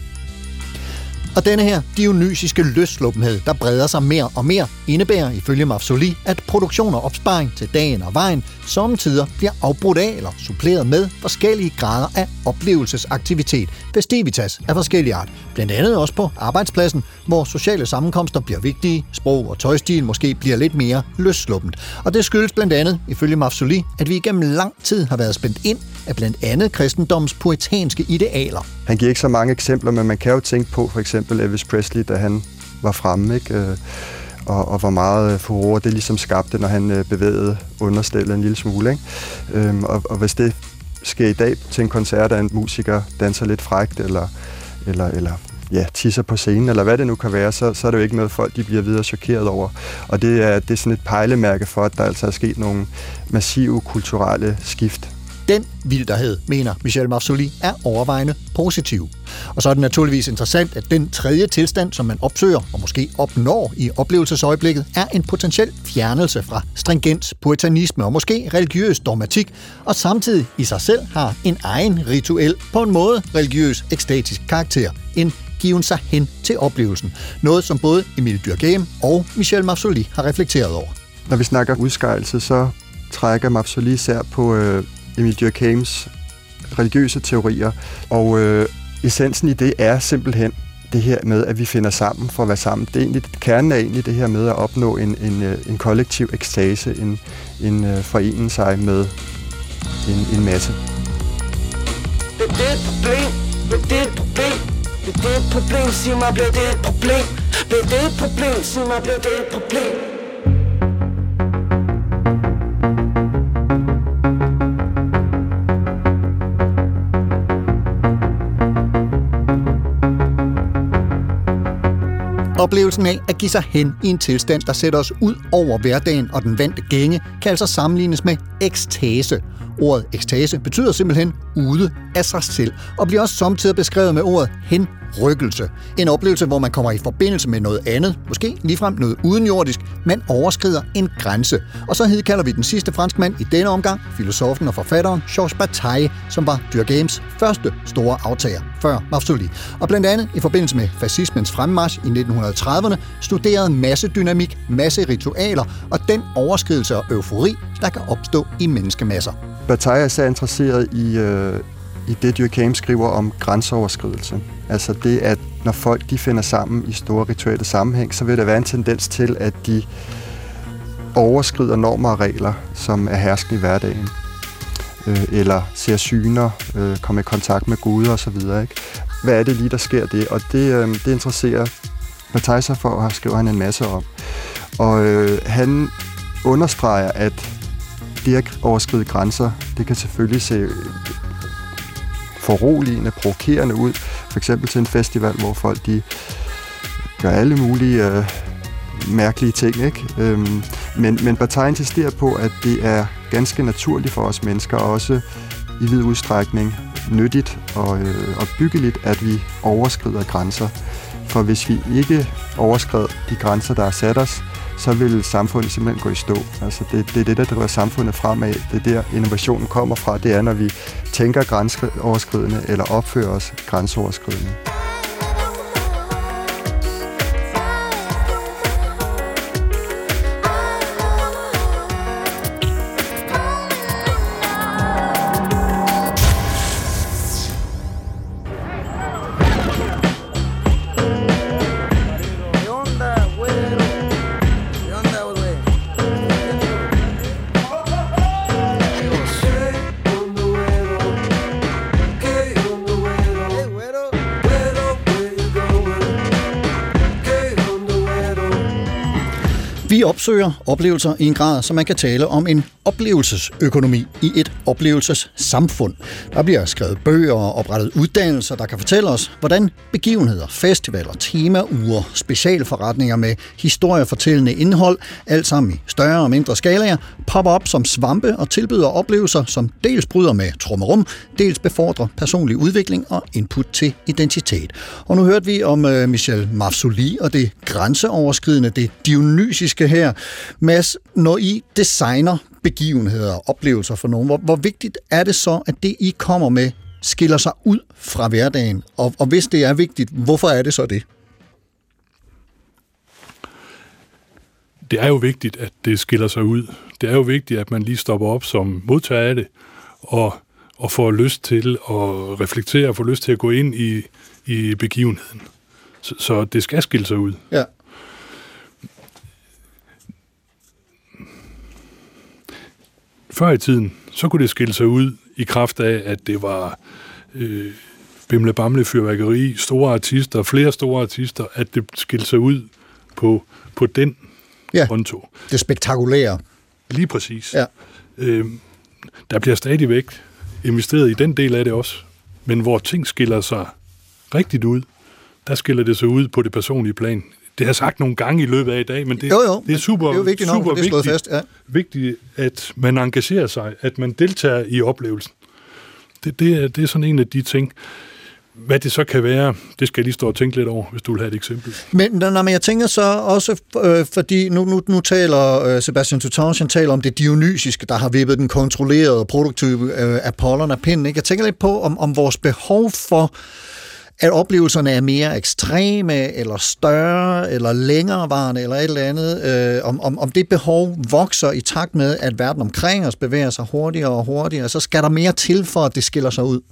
Og denne her dionysiske løsluppenhed, der breder sig mere og mere, indebærer ifølge Mavzoli, at produktion og opsparing til dagen og vejen sommetider bliver afbrudt af eller suppleret med forskellige grader af oplevelsesaktivitet, festivitas af forskellige art. Blandt andet også på arbejdspladsen, hvor sociale sammenkomster bliver vigtige, sprog og tøjstil måske bliver lidt mere løssluppent. Og det skyldes blandt andet, ifølge Mavzoli, at vi igennem lang tid har været spændt ind af blandt andet kristendoms puritanske idealer. Han giver ikke så mange eksempler, men man kan jo tænke på for eksempel Elvis Presley, da han var fremme, ikke? Og, og hvor meget furore det ligesom skabte, når han bevægede understillet en lille smule. Ikke? Øhm, og, og hvis det sker i dag til en koncert, at en musiker danser lidt frækt, eller, eller, eller ja, tisser på scenen, eller hvad det nu kan være, så, så er det jo ikke noget, folk de bliver videre chokeret over. Og det er, det er sådan et pejlemærke for, at der altså er sket nogle massive kulturelle skift. Den vilderhed, mener Michel Mavzoli, er overvejende positiv. Og så er det naturligvis interessant, at den tredje tilstand, som man opsøger og måske opnår i oplevelsesøjeblikket, er en potentiel fjernelse fra stringens, puritanisme og måske religiøs dogmatik, og samtidig i sig selv har en egen rituel, på en måde religiøs, ekstatisk karakter, en given sig hen til oplevelsen. Noget, som både Émile Durkheim og Michel Mavzoli har reflekteret over. Når vi snakker udskejelse, så trækker Mavzoli især på øh Émile Durkheims religiøse teorier, og øh, essensen i det er simpelthen det her med, at vi finder sammen for at være sammen. Det er egentlig, kernen er egentlig det her med at opnå en, en, en kollektiv ekstase, en, en uh, forene sig med en, en masse. Det er et problem, det er et problem, det er et problem, sig mig, bliver det et problem, det er et problem, sig mig, bliver det et problem. Oplevelsen af at give sig hen i en tilstand, der sætter os ud over hverdagen og den vante gænge, kan altså sammenlignes med ekstase. Ordet ekstase betyder simpelthen ude af sig selv, og bliver også samtidig beskrevet med ordet henrykkelse. En oplevelse, hvor man kommer i forbindelse med noget andet, måske ligefrem noget udenjordisk, man overskrider en grænse. Og så hedkalder vi den sidste franskmand i denne omgang, filosofen og forfatteren Georges Bataille, som var Durkheim's første store aftager før Mausolí. Og blandt andet i forbindelse med fascismens fremmarch i nitten trediverne studerede massedynamik, masseritualer og den overskridelse og eufori, der kan opstå i menneskemasser. Bataille er især interesseret i, øh, i det, Durkheim skriver om grænseoverskridelse. Altså det, at når folk de finder sammen i store rituelle sammenhæng, så vil der være en tendens til, at de overskrider normer og regler, som er herskende i hverdagen. Øh, eller ser syner, øh, kommer i kontakt med guder osv. Hvad er det lige, der sker det? Og det, øh, det interesserer Bataille sig for, og skriver han en masse om. Og øh, han understreger, at det at overskride grænser, det kan selvfølgelig se foruroligende, provokerende ud. For eksempel til en festival, hvor folk de gør alle mulige øh, mærkelige ting, ikke? Øhm, men, men Bataille insisterer på, at det er ganske naturligt for os mennesker, og også i vid udstrækning nyttigt og, øh, og byggeligt, at vi overskrider grænser. For hvis vi ikke overskred de grænser, der er sat os, så vil samfundet simpelthen gå i stå. Altså det, det er det, der driver samfundet fremad. Det er der, innovationen kommer fra. Det er, når vi tænker grænseoverskridende eller opfører os grænseoverskridende. Vi opsøger oplevelser i en grad, så man kan tale om en oplevelsesøkonomi i et oplevelsessamfund. Der bliver skrevet bøger og oprettet uddannelser, der kan fortælle os, hvordan begivenheder, festivaler, temauger, specialforretninger med historiefortællende indhold, alt sammen i større og mindre skalaer, popper op som svampe og tilbyder oplevelser, som dels bryder med trummerum, dels befordrer personlig udvikling og input til identitet. Og nu hørte vi om uh, Michel Mausolí og det grænseoverskridende, det dionysiske her. Mads, når I designer begivenheder og oplevelser for nogen, hvor, hvor vigtigt er det så, at det I kommer med skiller sig ud fra hverdagen? Og, og hvis det er vigtigt, hvorfor er det så det? Det er jo vigtigt, at det skiller sig ud. Det er jo vigtigt, at man lige stopper op som modtager af det, og, og får lyst til at reflektere, og får lyst til at gå ind i, i begivenheden. Så, så det skal skille sig ud. Ja. Før i tiden, så kunne det skille sig ud i kraft af, at det var øh, bimle-bamle fyrværkeri, store artister, flere store artister, at det skilte sig ud på, på den ja, konto. Det spektakulære. Lige præcis. Ja. Øh, der bliver stadigvæk investeret i den del af det også, men hvor ting skiller sig rigtigt ud, der skiller det sig ud på det personlige plan. Det har jeg sagt nogle gange i løbet af i dag, men det, jo, jo. det er super, det er jo vigtigt, super nok, det er vigtigt, fast, ja. vigtigt, at man engagerer sig, at man deltager i oplevelsen. Det, det, er, det er sådan en af de ting. Hvad det så kan være, det skal jeg lige stå og tænke lidt over, hvis du vil have et eksempel. Men, når man, jeg tænker så også, øh, fordi nu, nu, nu taler øh, Sebastian Tutange, han taler om det dionysiske, der har vippet den kontrollerede, produktive øh, Apollon af pinden. Ikke? Jeg tænker lidt på, om, om vores behov for at oplevelserne er mere ekstreme, eller større, eller længerevarende, eller et eller andet, øh, om, om, om det behov vokser i takt med, at verden omkring os bevæger sig hurtigere og hurtigere, så skal der mere til for, at det skiller sig ud.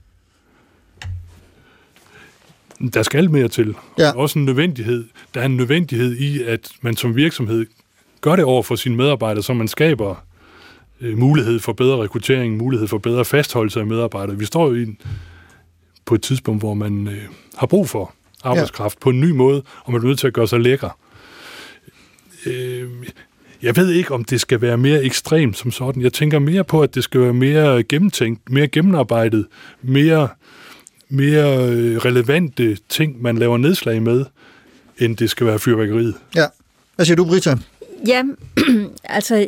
Der skal mere til. Ja. Også en nødvendighed. Der er en nødvendighed i, at man som virksomhed gør det over for sine medarbejdere, så man skaber øh, mulighed for bedre rekruttering, mulighed for bedre fastholdelse af medarbejdere. Vi står jo i en på et tidspunkt, hvor man øh, har brug for arbejdskraft ja. på en ny måde, og man er nødt til at gøre sig lækker. Øh, jeg ved ikke, om det skal være mere ekstremt som sådan. Jeg tænker mere på, at det skal være mere gennemtænkt, mere gennemarbejdet, mere, mere relevante ting, man laver nedslag med, end det skal være fyrværkeriet. Ja. Hvad siger du, Britta? Ja, altså...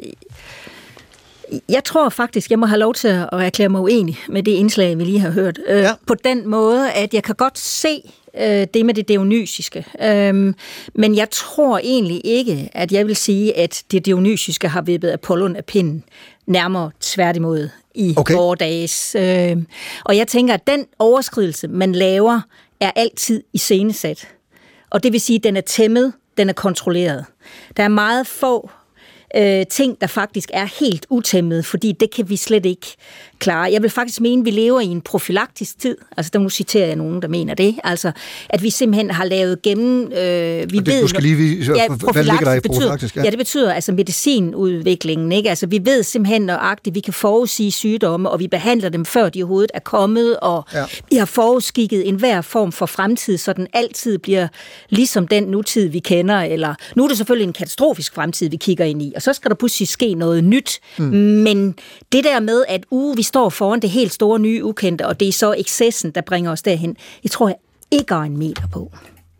Jeg tror faktisk, jeg må have lov til at erklære mig uenig med det indslag, vi lige har hørt. Ja. Øh, på den måde, at jeg kan godt se øh, det med det dionysiske. Øh, men jeg tror egentlig ikke, at jeg vil sige, at det dionysiske har vippet Apollon af pinden. Nærmere tværtimod i okay. vore dages. Øh, og jeg tænker, at den overskridelse, man laver, er altid iscenesat. Og det vil sige, at den er tæmmet, den er kontrolleret. Der er meget få øh, ting, der faktisk er helt utæmmet, fordi det kan vi slet ikke klare. Jeg vil faktisk mene, at vi lever i en profylaktisk tid. Altså, der nu citerer jeg nogen, der mener det. Altså, at vi simpelthen har lavet gennem... Øh, vi det, ved, du skal lige vise, ja, hvad ligger der i profylaktisk? Ja. ja, det betyder altså medicinudviklingen, ikke? Altså, vi ved simpelthen nøjagtigt, vi kan forudsige sygdomme, og vi behandler dem, før de overhovedet er kommet, og ja. vi har forudskikket enhver form for fremtid, så den altid bliver ligesom den nutid, vi kender, eller nu er det selvfølgelig en katastrofisk fremtid, vi kigger ind i, og så skal der pludselig ske noget nyt. Mm. Men det der med, at uh, vi står foran det helt store nye ukendte, og det er så excessen, der bringer os derhen, jeg tror jeg ikke er en meter på.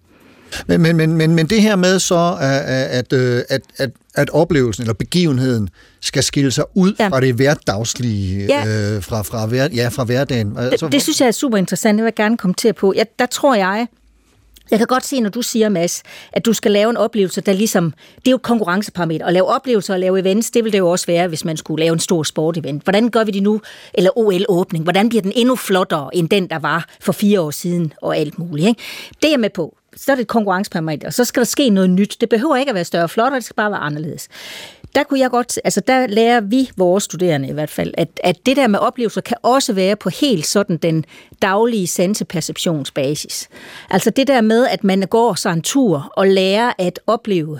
Men, men, men, men, men det her med så, at, at, at, at oplevelsen eller begivenheden skal skille sig ud ja. fra det hverdagslige, ja. øh, fra, fra, hver, ja, fra hverdagen. Altså, det, det synes jeg er super interessant, det vil jeg gerne kommentere på. Jeg, der tror jeg, Jeg kan godt se, når du siger, Mads, at du skal lave en oplevelse, der ligesom... Det er jo et konkurrenceparameter. At lave oplevelser og lave events, det vil det jo også være, hvis man skulle lave en stor sportevent. Hvordan gør vi det nu? Eller O L-åbning. Hvordan bliver den endnu flottere, end den, der var for fire år siden og alt muligt, ikke? Det er jeg med på. Så er det et konkurrenceparameter, og så skal der ske noget nyt. Det behøver ikke at være større og flottere, det skal bare være anderledes. Der kunne jeg godt, altså der lærer vi, vores studerende i hvert fald, at, at det der med oplevelser kan også være på helt sådan den daglige sanseperceptionsbasis. Altså det der med, at man går sig en tur og lærer at opleve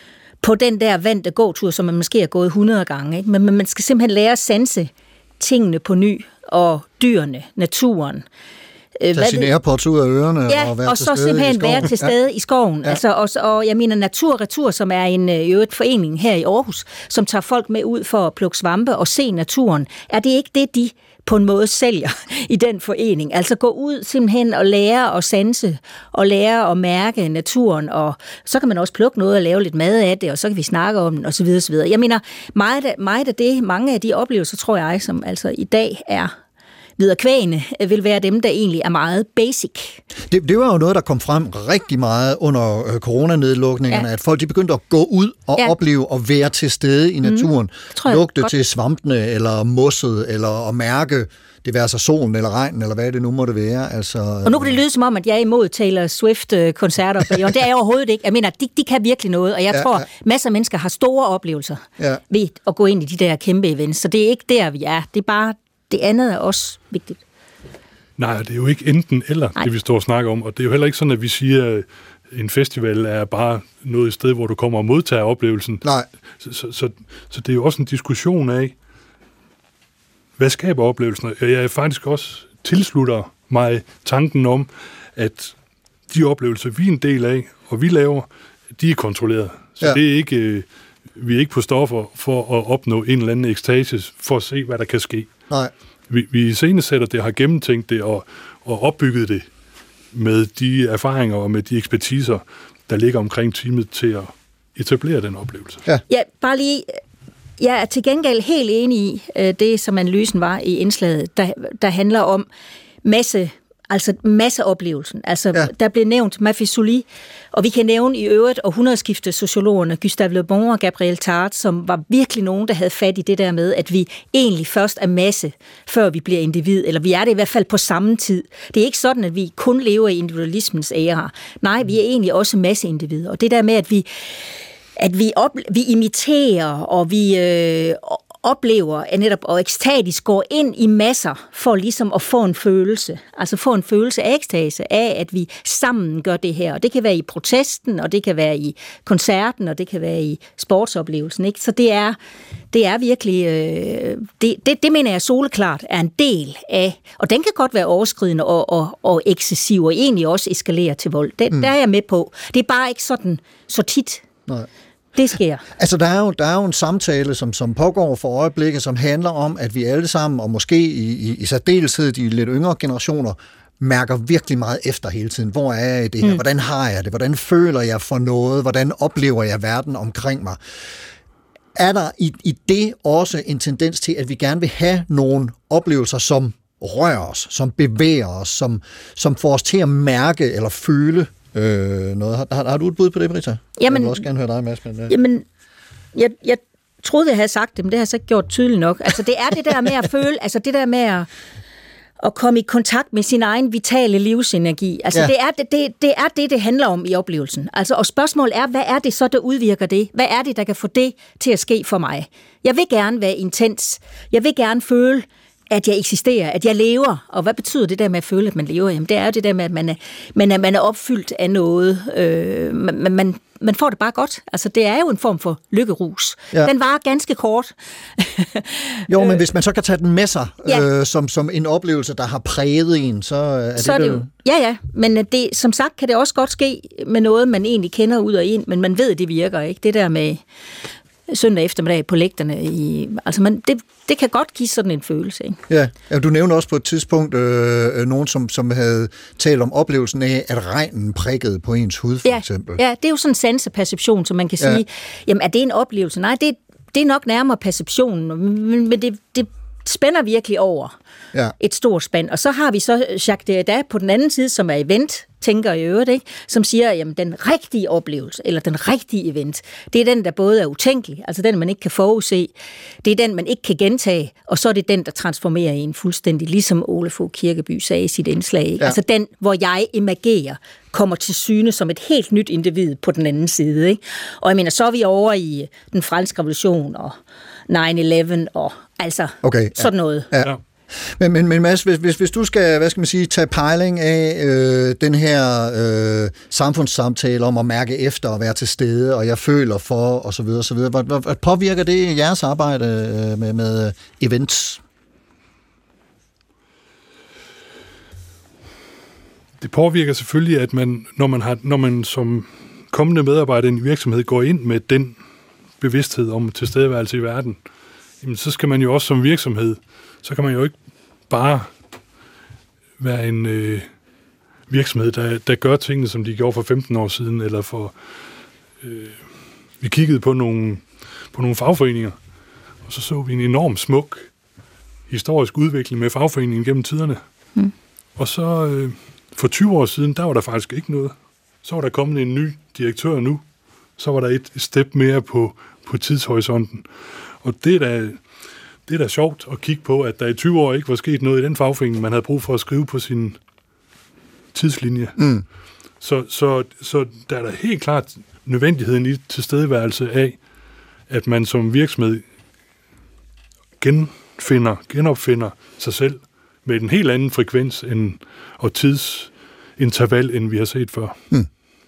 på den der vante gåtur, som man måske har gået hundrede gange, ikke? Men man skal simpelthen lære at sanse tingene på ny, og dyrene, naturen. Tage sine AirPods ud af ørerne ja, og være og til så stede simpelthen i skoven. være til stede ja. i skoven. Ja. Altså, og, og jeg mener Natur Retur, som er en øvrigt forening her i Aarhus, som tager folk med ud for at plukke svampe og se naturen. Er det ikke det, de på en måde sælger i den forening? Altså gå ud simpelthen og lære at sanse, og lære at mærke naturen, og så kan man også plukke noget og lave lidt mad af det, og så kan vi snakke om den, og så videre, så videre. Jeg mener, meget af, meget af det, mange af de oplevelser, tror jeg, som altså i dag er viderekvægende, vil være dem, der egentlig er meget basic. Det, det var jo noget, der kom frem rigtig meget under øh, coronanedlukningerne, ja. at folk de begyndte at gå ud og ja. opleve og være til stede i naturen. Mm, lugte godt. til svampene, eller mosset, eller at mærke det være så solen eller regnen, eller hvad det nu måtte være. Altså, og nu kan det lyde som om, at jeg er imod Taylor Swift-koncerter, og det er jeg overhovedet ikke. Jeg mener, de, de kan virkelig noget, og jeg ja, tror, ja. masser af mennesker har store oplevelser ja. ved at gå ind i de der kæmpe events, så det er ikke der, vi er. Det er bare det andet er også vigtigt. Nej, det er jo ikke enten eller, Nej. det vi står og snakker om. Og det er jo heller ikke sådan, at vi siger, at en festival er bare noget sted, hvor du kommer og modtager oplevelsen. Nej. Så, så, så, så det er jo også en diskussion af, hvad skaber oplevelsen? Og jeg faktisk også tilslutter mig tanken om, at de oplevelser, vi er en del af, og vi laver, de er kontrolleret. Så ja. det er ikke... Vi er ikke på stoffer for at opnå en eller anden ekstase, for at se, hvad der kan ske. Nej. Vi, vi iscenesætter det, har gennemtænkt det og, og opbygget det med de erfaringer og med de ekspertiser, der ligger omkring teamet til at etablere den oplevelse. Ja, ja bare lige... Jeg er til gengæld helt enig i det, som analysen var i indslaget, der, der handler om masse... Altså masseoplevelsen. Altså, ja. der blev nævnt Maffesoli, og vi kan nævne i øvrigt århundredeskifte sociologerne Gustave Le Bon og Gabriel Tart, som var virkelig nogen, der havde fat i det der med, at vi egentlig først er masse, før vi bliver individ, eller vi er det i hvert fald på samme tid. Det er ikke sådan, at vi kun lever i individualismens æra. Nej, vi er egentlig også masseindivider. Og det der med, at vi, at vi, op, vi imiterer, og vi... Øh, oplever at netop og ekstatisk går ind i masser for ligesom at få en følelse. Altså få en følelse af ekstase af, at vi sammen gør det her. Og det kan være i protesten, og det kan være i koncerten, og det kan være i sportsoplevelsen. Ikke? Så det er, det er virkelig... Øh, det, det, det mener jeg soleklart er en del af... Og den kan godt være overskridende og, og, og eksessiv, og egentlig også eskalere til vold. Det, mm. Der er jeg med på. Det er bare ikke sådan så tit... Nej. Det sker. Altså, der er jo, der er jo en samtale, som, som pågår for øjeblikket, som handler om, at vi alle sammen, og måske i, i, i særdeleshed de lidt yngre generationer, mærker virkelig meget efter hele tiden. Hvor er jeg i det her? Mm. Hvordan har jeg det? Hvordan føler jeg for noget? Hvordan oplever jeg verden omkring mig? Er der i, i det også en tendens til, at vi gerne vil have nogle oplevelser, som rører os, som bevæger os, som, som får os til at mærke eller føle øh, noget? Har, har, har du et bud på det, Britta? Jamen, jeg vil også gerne høre dig, Mads. Men, ja. Jamen, jeg, jeg troede, jeg havde sagt det, men det har jeg så ikke gjort tydeligt nok. Altså, det er det der med at føle, altså det der med at, at komme i kontakt med sin egen vitale livsenergi. Altså, ja. det, er, det, det, det er det, det handler om i oplevelsen. Altså, og spørgsmålet er, hvad er det så, der udvirker det? Hvad er det, der kan få det til at ske for mig? Jeg vil gerne være intens. Jeg vil gerne føle, at jeg eksisterer, at jeg lever. Og hvad betyder det der med at føle, at man lever? Jamen, det er jo det der med, at man er, man er, man er opfyldt af noget. Øh, man, man, man får det bare godt. Altså, det er jo en form for lykkerus. Ja. Den varer ganske kort. Jo, men hvis man så kan tage den med sig, ja. øh, som, som en oplevelse, der har præget en, så er så det, er det jo. Ja, ja, men det, som sagt kan det også godt ske med noget, man egentlig kender ud og ind, men man ved, at det virker, ikke? Det der med søndag eftermiddag på lægterne. I, altså man, det, det kan godt give sådan en følelse. Ikke? Ja, ja, du nævnte også på et tidspunkt øh, nogen, som, som havde talt om oplevelsen af, at regnen prikkede på ens hud, for ja, eksempel. Ja, det er jo sådan en sanseperception, som man kan ja. sige, jamen er det en oplevelse? Nej, det, det er nok nærmere perceptionen, men, men det, det spænder virkelig over ja. et stort spand. Og så har vi så Jacques Derrida på den anden side, som er event, tænker i øvrigt, ikke? Som siger, jamen den rigtige oplevelse, eller den rigtige event, det er den, der både er utænkelig, altså den, man ikke kan forudse, det er den, man ikke kan gentage, og så er det den, der transformerer en fuldstændig, ligesom Ole Fogh Kirkeby sagde i sit indslag. Ikke? Ja. Altså den, hvor jeg imagerer, kommer til syne som et helt nyt individ på den anden side. Ikke? Og jeg mener, så er vi over i den franske revolution, og nine eleven, og altså okay, ja. sådan noget. Ja. Men, men, men Mads, hvis, hvis, hvis du skal, hvad skal man sige, tage pejling af øh, den her øh, samfundssamtale om at mærke efter og være til stede, og jeg føler for, og så videre, og så videre. Hvad, hvad påvirker det jeres arbejde øh, med, med events? Det påvirker selvfølgelig, at man, når man, har, når man som kommende medarbejder i en virksomhed går ind med den bevidsthed om tilstedeværelse i verden, jamen, så skal man jo også som virksomhed, så kan man jo ikke bare være en øh, virksomhed, der, der gør tingene, som de gjorde for femten år siden, eller for... Øh, vi kiggede på nogle, på nogle fagforeninger, og så så vi en enorm smuk historisk udvikling med fagforeningen gennem tiderne. Mm. Og så øh, for tyve år siden, der var der faktisk ikke noget. Så var der kommet en ny direktør nu. Så var der et step mere på, på tidshorisonten. Og det er da... Det er da sjovt at kigge på, at der i tyve år ikke var sket noget i den fagforening, man havde brug for at skrive på sin tidslinje. Mm. Så, så, så der er der helt klart nødvendigheden i tilstedeværelse af, at man som virksomhed genfinder, genopfinder sig selv med en helt anden frekvens end, og tidsinterval, end vi har set før. Mm.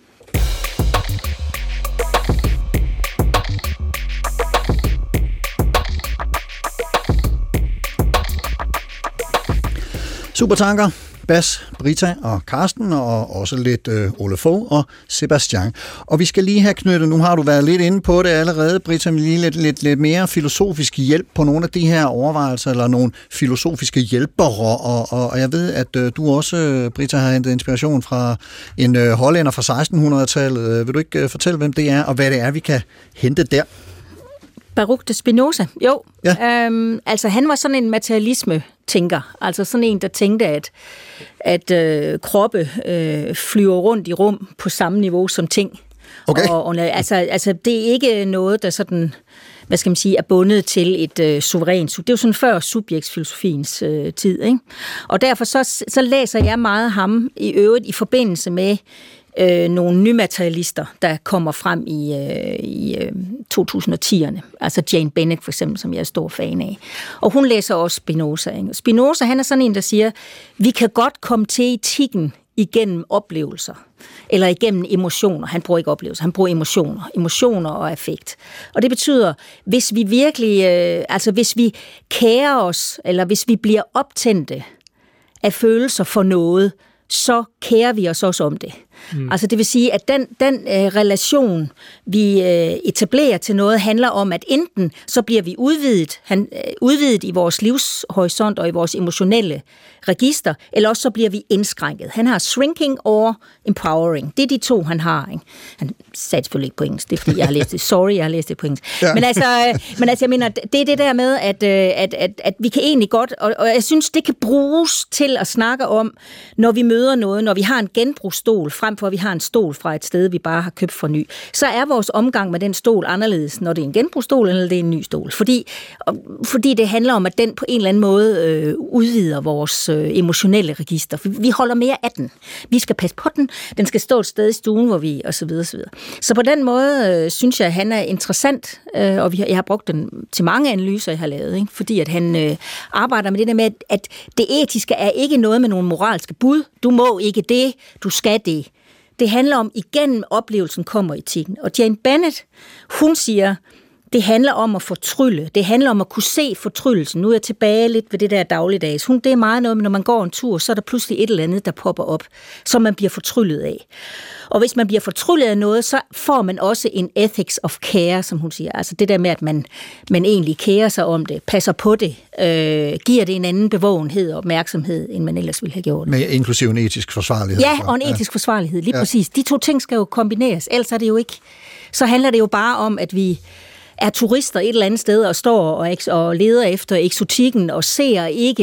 Supertanker, Bas, Britta og Karsten, og også lidt øh, Ole Fogh og Sebastian. Og vi skal lige have knyttet, nu har du været lidt inde på det allerede, Britta, med lige lidt, lidt, lidt mere filosofisk hjælp på nogle af de her overvejelser, eller nogle filosofiske hjælpere, og, og, og jeg ved, at øh, du også, Britta, har hentet inspiration fra en øh, hollænder fra sekstenhundredetallet. Vil du ikke øh, fortælle, hvem det er, og hvad det er, vi kan hente der? Baruch de Spinoza, jo. Ja. Øhm, altså han var sådan en materialisme-tænker. Altså sådan en, der tænkte, at, at øh, kroppe øh, flyver rundt i rum på samme niveau som ting. Okay. Og, og, altså, altså det er ikke noget, der sådan, hvad skal man sige, er bundet til et øh, suverænt. Det er jo sådan før subjektsfilosofiens øh, tid, ikke? Og derfor så, så læser jeg meget ham i øvrigt i forbindelse med Øh, nogle nymaterialister, der kommer frem i, øh, i øh, to tusind og tierne. Altså Jane Bennett for eksempel, som jeg er stor fan af. Og hun læser også Spinoza. Ikke? Spinoza, han er sådan en, der siger, vi kan godt komme til etikken igennem oplevelser, eller igennem emotioner. Han bruger ikke oplevelser, han bruger emotioner. Emotioner og affekt. Og det betyder, hvis vi virkelig, øh, altså hvis vi kærer os, eller hvis vi bliver optændte af følelser for noget, så kærer vi os også om det. Mm. Altså det vil sige, at den, den øh, relation, vi øh, etablerer til noget, handler om, at enten så bliver vi udvidet, han, øh, udvidet i vores livshorisont og i vores emotionelle register, eller også så bliver vi indskrænket. Han har shrinking og empowering. Det er de to, han har. Ikke? Han sagde selvfølgelig ikke på engelsk, det er fordi, jeg har læst det. Sorry, jeg har læst det på engelsk. Ja. Men, altså, men altså, jeg mener, det er det der med, at, at, at, at vi kan egentlig godt, og, og jeg synes, det kan bruges til at snakke om, når vi møder noget, når vi har en genbrugsstol, frem for at vi har en stol fra et sted, vi bare har købt for ny, så er vores omgang med den stol anderledes, når det er en genbrugsstol, eller det er en ny stol. Fordi, fordi det handler om, at den på en eller anden måde øh, udvider vores øh, emotionelle register. For vi holder mere af den. Vi skal passe på den. Den skal stå et sted i stuen, hvor vi, og så videre, så videre. Så på den måde øh, synes jeg, at han er interessant, øh, og vi har, jeg har brugt den til mange analyser, jeg har lavet, ikke? Fordi at han øh, arbejder med det der med, at det etiske er ikke noget med nogle moralske bud. Du må ikke det, du skal det. Det handler om, igennem oplevelsen kommer etikken. Og Jane Bennett, hun siger, det handler om at fortrylle. Det handler om at kunne se fortryllelsen. Nu er jeg tilbage lidt ved det der dagligdags. Hun, det er meget noget, når man går en tur, så er der pludselig et eller andet, der popper op, som man bliver fortryllet af. Og hvis man bliver fortryllet af noget, så får man også en ethics of care, som hun siger. Altså det der med, at man, man egentlig kærer sig om det, passer på det, øh, giver det en anden bevågenhed og opmærksomhed, end man ellers ville have gjort. Med inklusiv en etisk forsvarlighed. Ja, og en etisk ja. forsvarlighed, lige ja. præcis. De to ting skal jo kombineres, ellers er det jo ikke. Så handler det jo bare om, at vi er turister et eller andet sted og står og, og leder efter eksotikken og ser ikke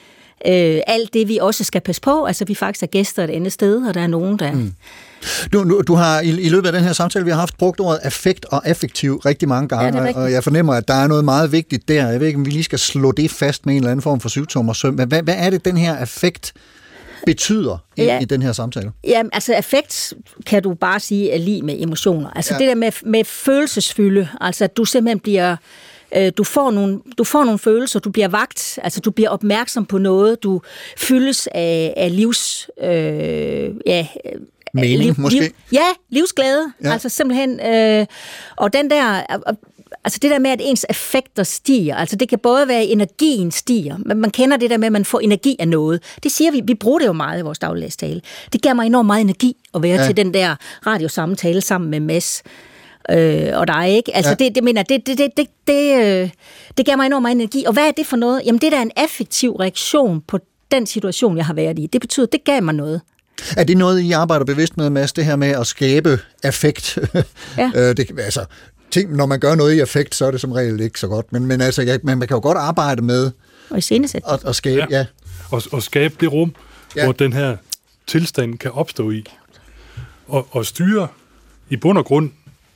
øh, alt det, vi også skal passe på. Altså, vi faktisk er gæster et andet sted, og der er nogen, der... Mm. Du, du, du har i, i løbet af den her samtale, vi har haft brugt ordet affekt og affektiv rigtig mange gange, ja, og jeg fornemmer, at der er noget meget vigtigt der. Jeg ved ikke, om vi lige skal slå det fast med en eller anden form for syvtommersøm. Men hvad, hvad er det, den her affekt betyder i, ja. i den her samtale? Ja, altså affekt kan du bare sige er lige med emotioner. Altså ja. det der med, med følelsesfylde, altså at du simpelthen bliver... Du får, nogle, du får nogle følelser, du bliver vagt, altså du bliver opmærksom på noget, du fyldes af, af livs... Øh, ja, mening, liv, måske? Liv, ja, livsglæde, ja. altså simpelthen. Øh, og den der... Altså det der med, at ens affekter stiger, altså det kan både være, at energien stiger, men man kender det der med, at man får energi af noget. Det siger vi, vi bruger det jo meget i vores dagligdagstale. Det giver mig enormt meget energi at være ja. til den der radiosamtale sammen med Mads. Øh, og der er ikke, altså ja. det, det mener, det, det, det, det, det, øh, det giver mig enormt meget energi. Og hvad er det for noget? Jamen det der er en affektiv reaktion på den situation, jeg har været i. Det betyder, det gav mig noget. Er det noget, I arbejder bevidst med, Mads, det her med at skabe affekt? Ja. øh, det, altså, ting, når man gør noget i affekt, så er det som regel ikke så godt. Men, men altså, ja, man, man kan jo godt arbejde med og at, at skabe, ja. Ja. Og, og skabe det rum, ja. hvor den her tilstand kan opstå i. Og, og styre i bund og grund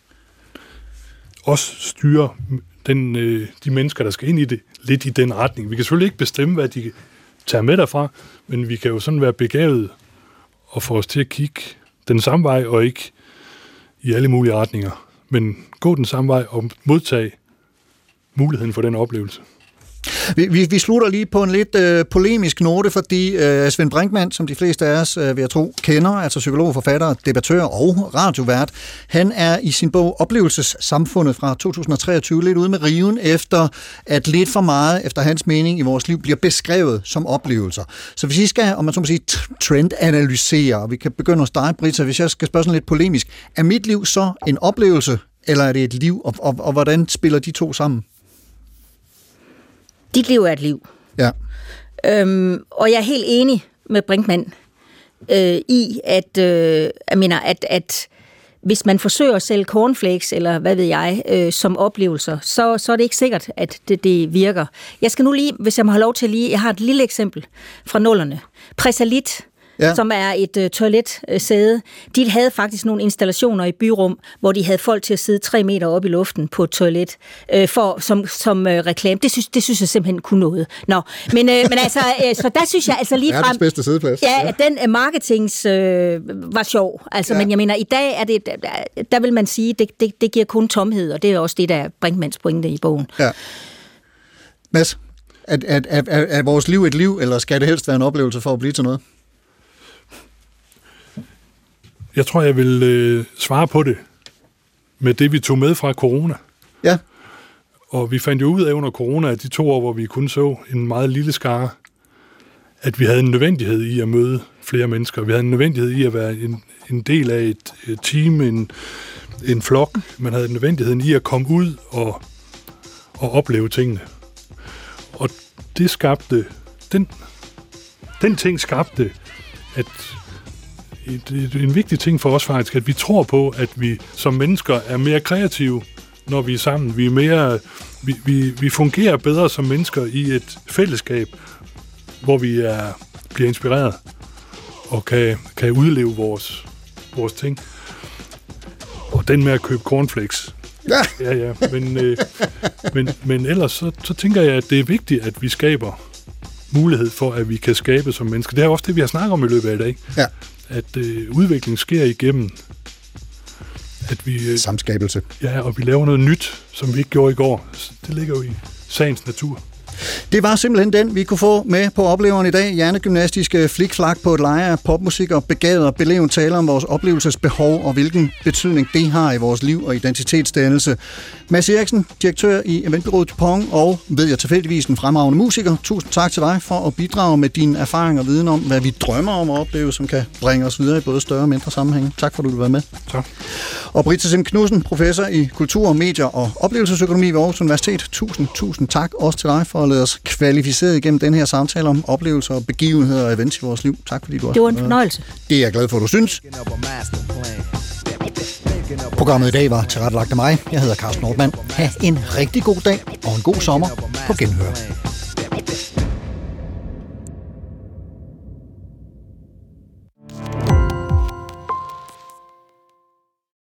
også styre den, øh, de mennesker, der skal ind i det, lidt i den retning. Vi kan selvfølgelig ikke bestemme, hvad de tager med derfra, men vi kan jo sådan være begavet og få os til at kigge den samme vej, og ikke i alle mulige retninger, men gå den samme vej og modtage muligheden for den oplevelse. Vi, vi, vi slutter lige på en lidt øh, polemisk note, fordi øh, Svend Brinkmann, som de fleste af os, øh, vil jeg tro, kender, altså psykolog, forfatter, debattør og radiovært, han er i sin bog Oplevelsessamfundet fra to tusind og treogtyve lidt ude med riven efter, at lidt for meget, efter hans mening, i vores liv bliver beskrevet som oplevelser. Så hvis I skal, om man så må sige, trendanalysere, og vi kan begynde hos dig, Britta, hvis jeg skal spørge sådan lidt polemisk, er mit liv så en oplevelse, eller er det et liv, og, og, og hvordan spiller de to sammen? Dit liv er et liv. Ja. Øhm, og jeg er helt enig med Brinkmann øh, i, at, øh, jeg mener, at, at hvis man forsøger at sælge cornflakes, eller hvad ved jeg, øh, som oplevelser, så, så er det ikke sikkert, at det, det virker. Jeg skal nu lige, hvis jeg må have lov til lige, jeg har et lille eksempel fra nullerne. Presalit, ja. som er et øh, toiletsæde, de havde faktisk nogle installationer i byrum, hvor de havde folk til at sidde tre meter op i luften på et toilet, øh, for, som, som øh, reklame. Det synes, det synes jeg simpelthen kunne noget. Nå, men, øh, men altså, øh, så der synes jeg altså lige frem... Verdens bedste sædeplads. Ja, at den øh, marketings øh, var sjov. Altså, ja. Men jeg mener, i dag er det, der, der vil man sige, det, det, det giver kun tomhed, og det er også det, der er Brinkmanns pointe i bogen. Ja. Mads, er, er, er, er vores liv et liv, eller skal det helst være en oplevelse for at blive til noget? Jeg tror, jeg vil øh, svare på det med det, vi tog med fra corona. Ja. Og vi fandt jo ud af under corona, at de to år, hvor vi kun så en meget lille skare, at vi havde en nødvendighed i at møde flere mennesker. Vi havde en nødvendighed i at være en, en del af et, et team, en, en flok. Man havde nødvendigheden i at komme ud og, og opleve tingene. Og det skabte, den, den ting skabte, at et, et, en vigtig ting for os faktisk, at vi tror på, at vi som mennesker er mere kreative, når vi er sammen. Vi er mere, vi, vi, vi fungerer bedre som mennesker i et fællesskab, hvor vi er, bliver inspireret og kan, kan udleve vores, vores ting. Og den med at købe cornflakes. Ja, ja, ja. Men, øh, men, men ellers så, så tænker jeg, at det er vigtigt, at vi skaber mulighed for, at vi kan skabe som mennesker. Det er også det, vi har snakket om i løbet af i dag. Ja. At øh, udvikling sker igennem, at vi... Øh, samskabelse. Ja, og vi laver noget nyt, som vi ikke gjorde i går. Det ligger jo i sagens natur. Det var simpelthen den, vi kunne få med på opleveren i dag. Hjernegymnastiske flikflak på et leje af popmusik og begavet og beleven taler om vores oplevelsesbehov og hvilken betydning det har i vores liv og identitetsdannelse. Mads Eriksen, direktør i Eventbureauet Dupont og, ved jeg tilfældigvis, en fremragende musiker. Tusind tak til dig for at bidrage med din erfaring og viden om, hvad vi drømmer om at opleve, som kan bringe os videre i både større og mindre sammenhænge. Tak for, at du vil være med. Tak. Og Britta Sim Knudsen, professor i kultur, medier og oplevelsesøkonomi ved Aarhus Universitet. Tusind, tusind tak også til dig for at lade os kvalificeret igennem den her samtale om oplevelser og begivenheder og events i vores liv. Tak fordi du også. Det var en fornøjelse. Det er jeg glad for, at du synes. Programmet i dag var tilrettelagt af mig. Jeg hedder Carsten Nordmann. Ha' en rigtig god dag og en god sommer på Genhør.